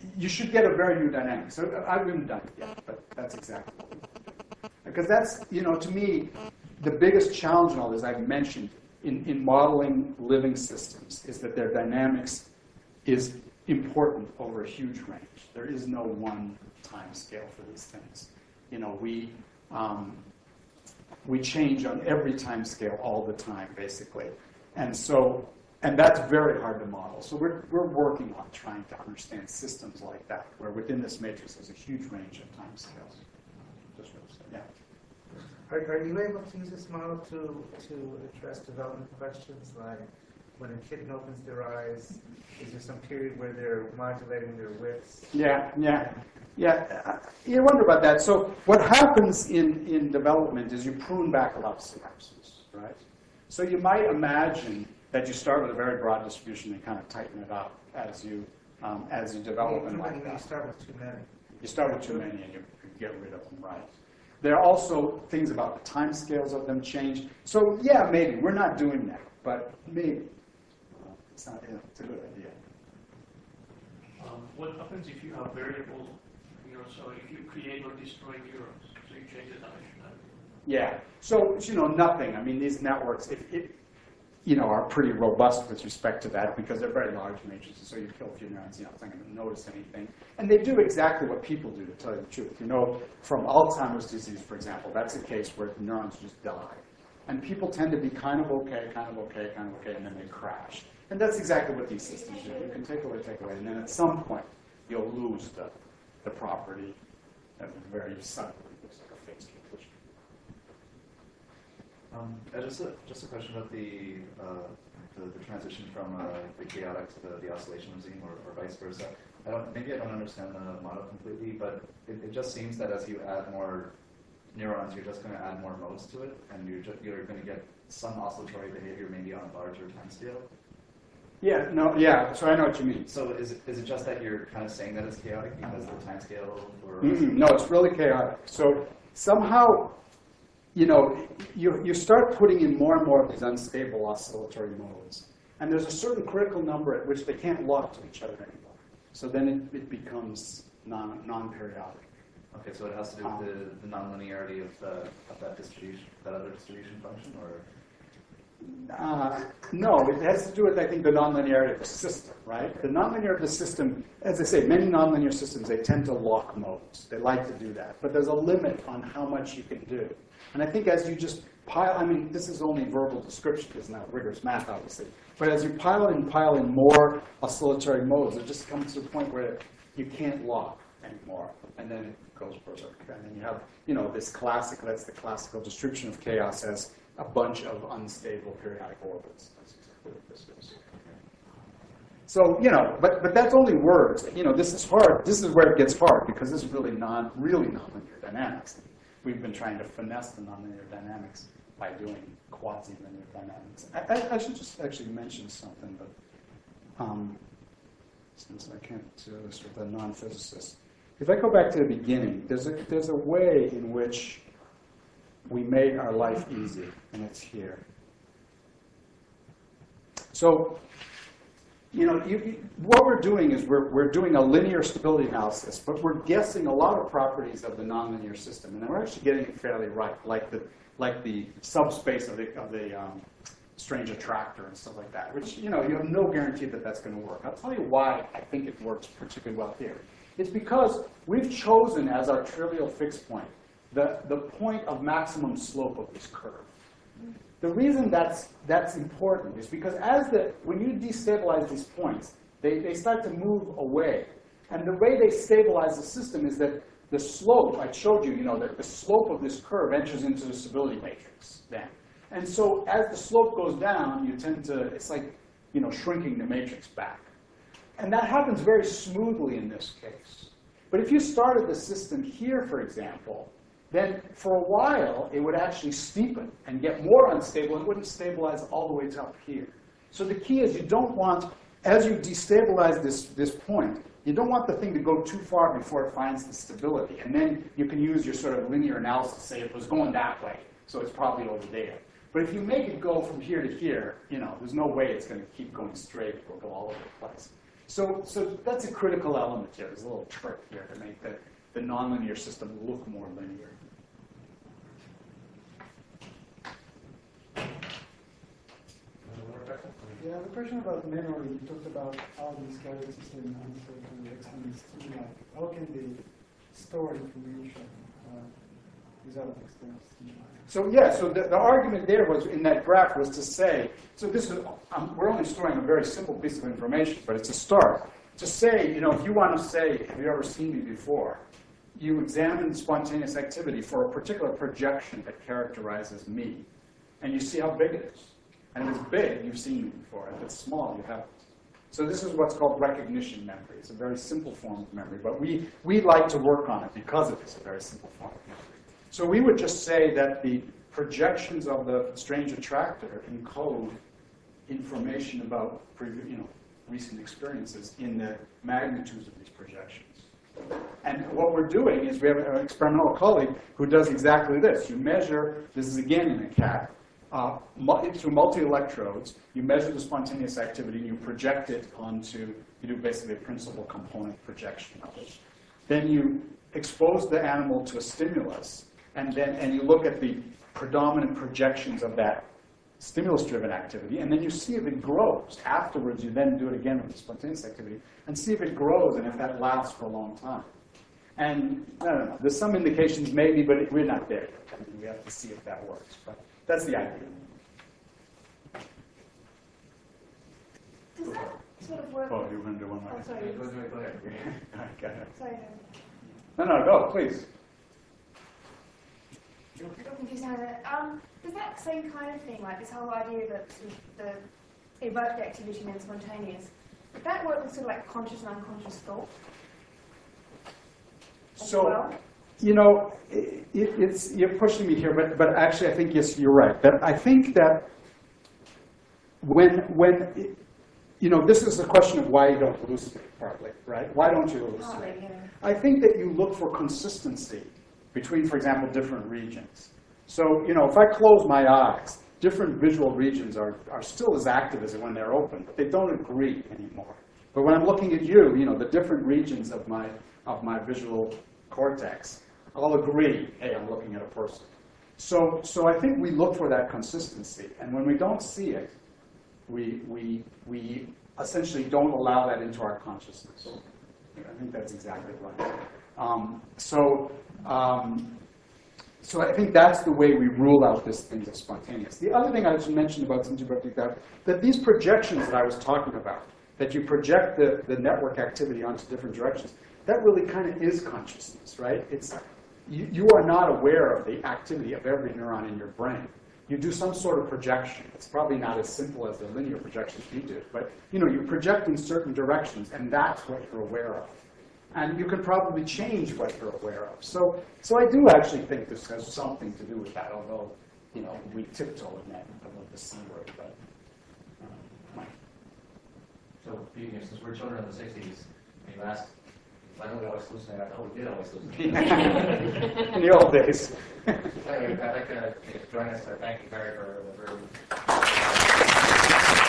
you should get a very new dynamic. So I haven't done it yet, but that's exactly what we do. Because that's, you know, to me, the biggest challenge in all this, I've mentioned, in, in modeling living systems, is that their dynamics is important over a huge range. There is no one time scale for these things. You know, we, um, we change on every time scale all the time, basically. And so, and that's very hard to model. So we're, we're working on trying to understand systems like that, where within this matrix there's a huge range of time scales. Just what I said, yeah.
Are, are you able to use this model to, to address development questions like when a kitten opens their eyes, is there some period where they're modulating their widths?
Yeah, yeah, yeah. uh, You wonder about that. So what happens in, in development is you prune back a lot of synapses, right? So you might imagine that you start with a very broad distribution and kind of tighten it up as you, um, as you develop
Too
and
many,
like
when you
that.
start with too many.
You start with too many and you get rid of them, right? There are also things about the time scales of them change. So yeah, maybe. We're not doing that, but maybe. It's not, yeah, it's a good idea.
Um, what happens if you have variable, you know, so if you create or destroy neurons, so you change the dimensionality?
Yeah. So, you know, nothing. I mean, these networks, if it, you know, are pretty robust with respect to that because they're very large matrices. So you kill a few neurons, you know, it's not going to notice anything. And they do exactly what people do, to tell you the truth. You know, from Alzheimer's disease, for example, that's a case where the neurons just die. And people tend to be kind of okay, kind of okay, kind of okay, and then they crash. And that's exactly what these systems do. You can take away, take away, and then at some point, you'll lose the, the property at the very suddenly. It's like a phase conclusion.
Um, uh, just, a, just a question about the, uh, the, the transition from uh, the chaotic to the, the oscillation regime, or, or vice versa. I don't, maybe I don't understand the model completely, but it, it just seems that as you add more neurons, you're just going to add more modes to it, and you're, just, you're going to get some oscillatory behavior maybe on a larger time scale.
Yeah, no, yeah, so I know what you mean.
So is it, is it just that you're kind of saying that it's chaotic because the time scale for...
Mm-mm, no, it's really chaotic. So somehow, you know, you, you start putting in more and more of these unstable oscillatory modes. And there's a certain critical number at which they can't lock to each other anymore. So then it, it becomes non, non-periodic.
Okay, so it has to do with the, the nonlinearity of, the, of that distribution, that other distribution function, or?
Uh, no, it has to do with, I think, the nonlinearity of the system, right? The nonlinearity of the system, as I say, many nonlinear systems, they tend to lock modes. They like to do that. But there's a limit on how much you can do. And I think as you just pile, I mean, this is only verbal description, it's not rigorous math, obviously. But as you pile in, pile in more oscillatory modes, it just comes to a point where you can't lock anymore. And then it goes berserk. And then you have, you know, this classic, that's the classical description of chaos as a bunch of unstable periodic orbits. That's exactly what this is. So, you know, but, but that's only words. You know, this is hard. This is where it gets hard because this is really non, really nonlinear dynamics. We've been trying to finesse the nonlinear dynamics by doing quasi-linear dynamics. I, I, I should just actually mention something, but um, since I can't do this with a non-physicist. If I go back to the beginning, there's a, there's a way in which we made our life easy, and it's here. So, you know, you, you, what we're doing is we're, we're doing a linear stability analysis, but we're guessing a lot of properties of the nonlinear system, and then we're actually getting it fairly right, like the, like the subspace of the, of the um, strange attractor and stuff like that, which, you know, you have no guarantee that that's going to work. I'll tell you why I think it works particularly well here. It's because we've chosen as our trivial fixed point the, the point of maximum slope of this curve. The reason that's, that's important is because as the, when you destabilize these points, they, they start to move away. And the way they stabilize the system is that the slope, I showed you, you know, that the slope of this curve enters into the stability matrix then. And so as the slope goes down, you tend to, it's like, you know, shrinking the matrix back. And that happens very smoothly in this case. But if you started the system here, for example, then for a while, it would actually steepen and get more unstable. It wouldn't stabilize all the way to up here. So the key is you don't want, as you destabilize this, this point, you don't want the thing to go too far before it finds the stability. And then you can use your sort of linear analysis to say it was going that way, so it's probably over there. But if you make it go from here to here, you know, there's no way it's going to keep going straight. It will go all over the place. So, so that's a critical element here. There's a little trick here to make the, the nonlinear system look more linear.
Yeah, the question about memory, you talked about how this carrier system answer to external stimuli. How can they store information uh, without external stimuli?
So yeah, so the, the argument there was in that graph was to say, so this is, um, we're only storing a very simple piece of information, but it's a start. To say, you know, if you want to say, have you ever seen me before? You examine spontaneous activity for a particular projection that characterizes me, and you see how big it is. And if it's big, you've seen me before. If it's small, you haven't. So this is what's called recognition memory. It's a very simple form of memory, but we, we like to work on it because it is a very simple form of memory. So we would just say that the projections of the strange attractor encode information about previous, you know, recent experiences in the magnitudes of these projections. And what we're doing is we have an experimental colleague who does exactly this. You measure, this is again in a cat, uh, through multi-electrodes, you measure the spontaneous activity and you project it onto, you do basically a principal component projection of it. Then you expose the animal to a stimulus, and then and you look at the predominant projections of that stimulus-driven activity, and then you see if it grows. Afterwards, you then do it again with the spontaneous activity, and see if it grows and if that lasts for a long time. And I don't know, there's some indications maybe, but we're not there yet. I mean, we have to see if that works. But that's the idea.
Does that sort of work?
Oh, you want to do one more?
Oh, sorry.
Go ahead, go ahead.
Go ahead.
Sorry.
No, no, go, please.
I'm confused now. Um, does that same kind of thing, like this whole idea that sort of the evoked activity and then spontaneous, would that work with sort of like conscious and unconscious thought? as
So,
well?
you know, it, it's, you're pushing me here, but, but actually I think, yes, you're right. That I think that when, when it, you know, this is a question of why you don't hallucinate, partly, right? Why don't you hallucinate?
Partly, yeah.
I think that you look for consistency between, for example, different regions. So, you know, if I close my eyes, different visual regions are, are still as active as when they're open, but they don't agree anymore. But when I'm looking at you, you know, the different regions of my, of my visual cortex all agree, hey, I'm looking at a person. So, so I think we look for that consistency. And when we don't see it, we, we, we essentially don't allow that into our consciousness. I think that's exactly right. Um, so, um, so I think that's the way we rule out this thing as spontaneous. The other thing I just mentioned about that, that these projections that I was talking about, that you project the, the network activity onto different directions, that really kind of is consciousness, right? It's, you, you are not aware of the activity of every neuron in your brain. You do some sort of projection. It's probably not as simple as the linear projections you do, but you know, you project in certain directions, and that's what you're aware of. And you can probably change what you're aware of. So, so I do actually think this has something to do with that, although, you know, we tiptoe in that with the C word. But, uh,
So, speaking of, since we're children of the sixties, you asked, I know we always hallucinate. I thought we did always hallucinate.
in the old days.
Anyway, I'd like to join us. Thank you, Barry, for, for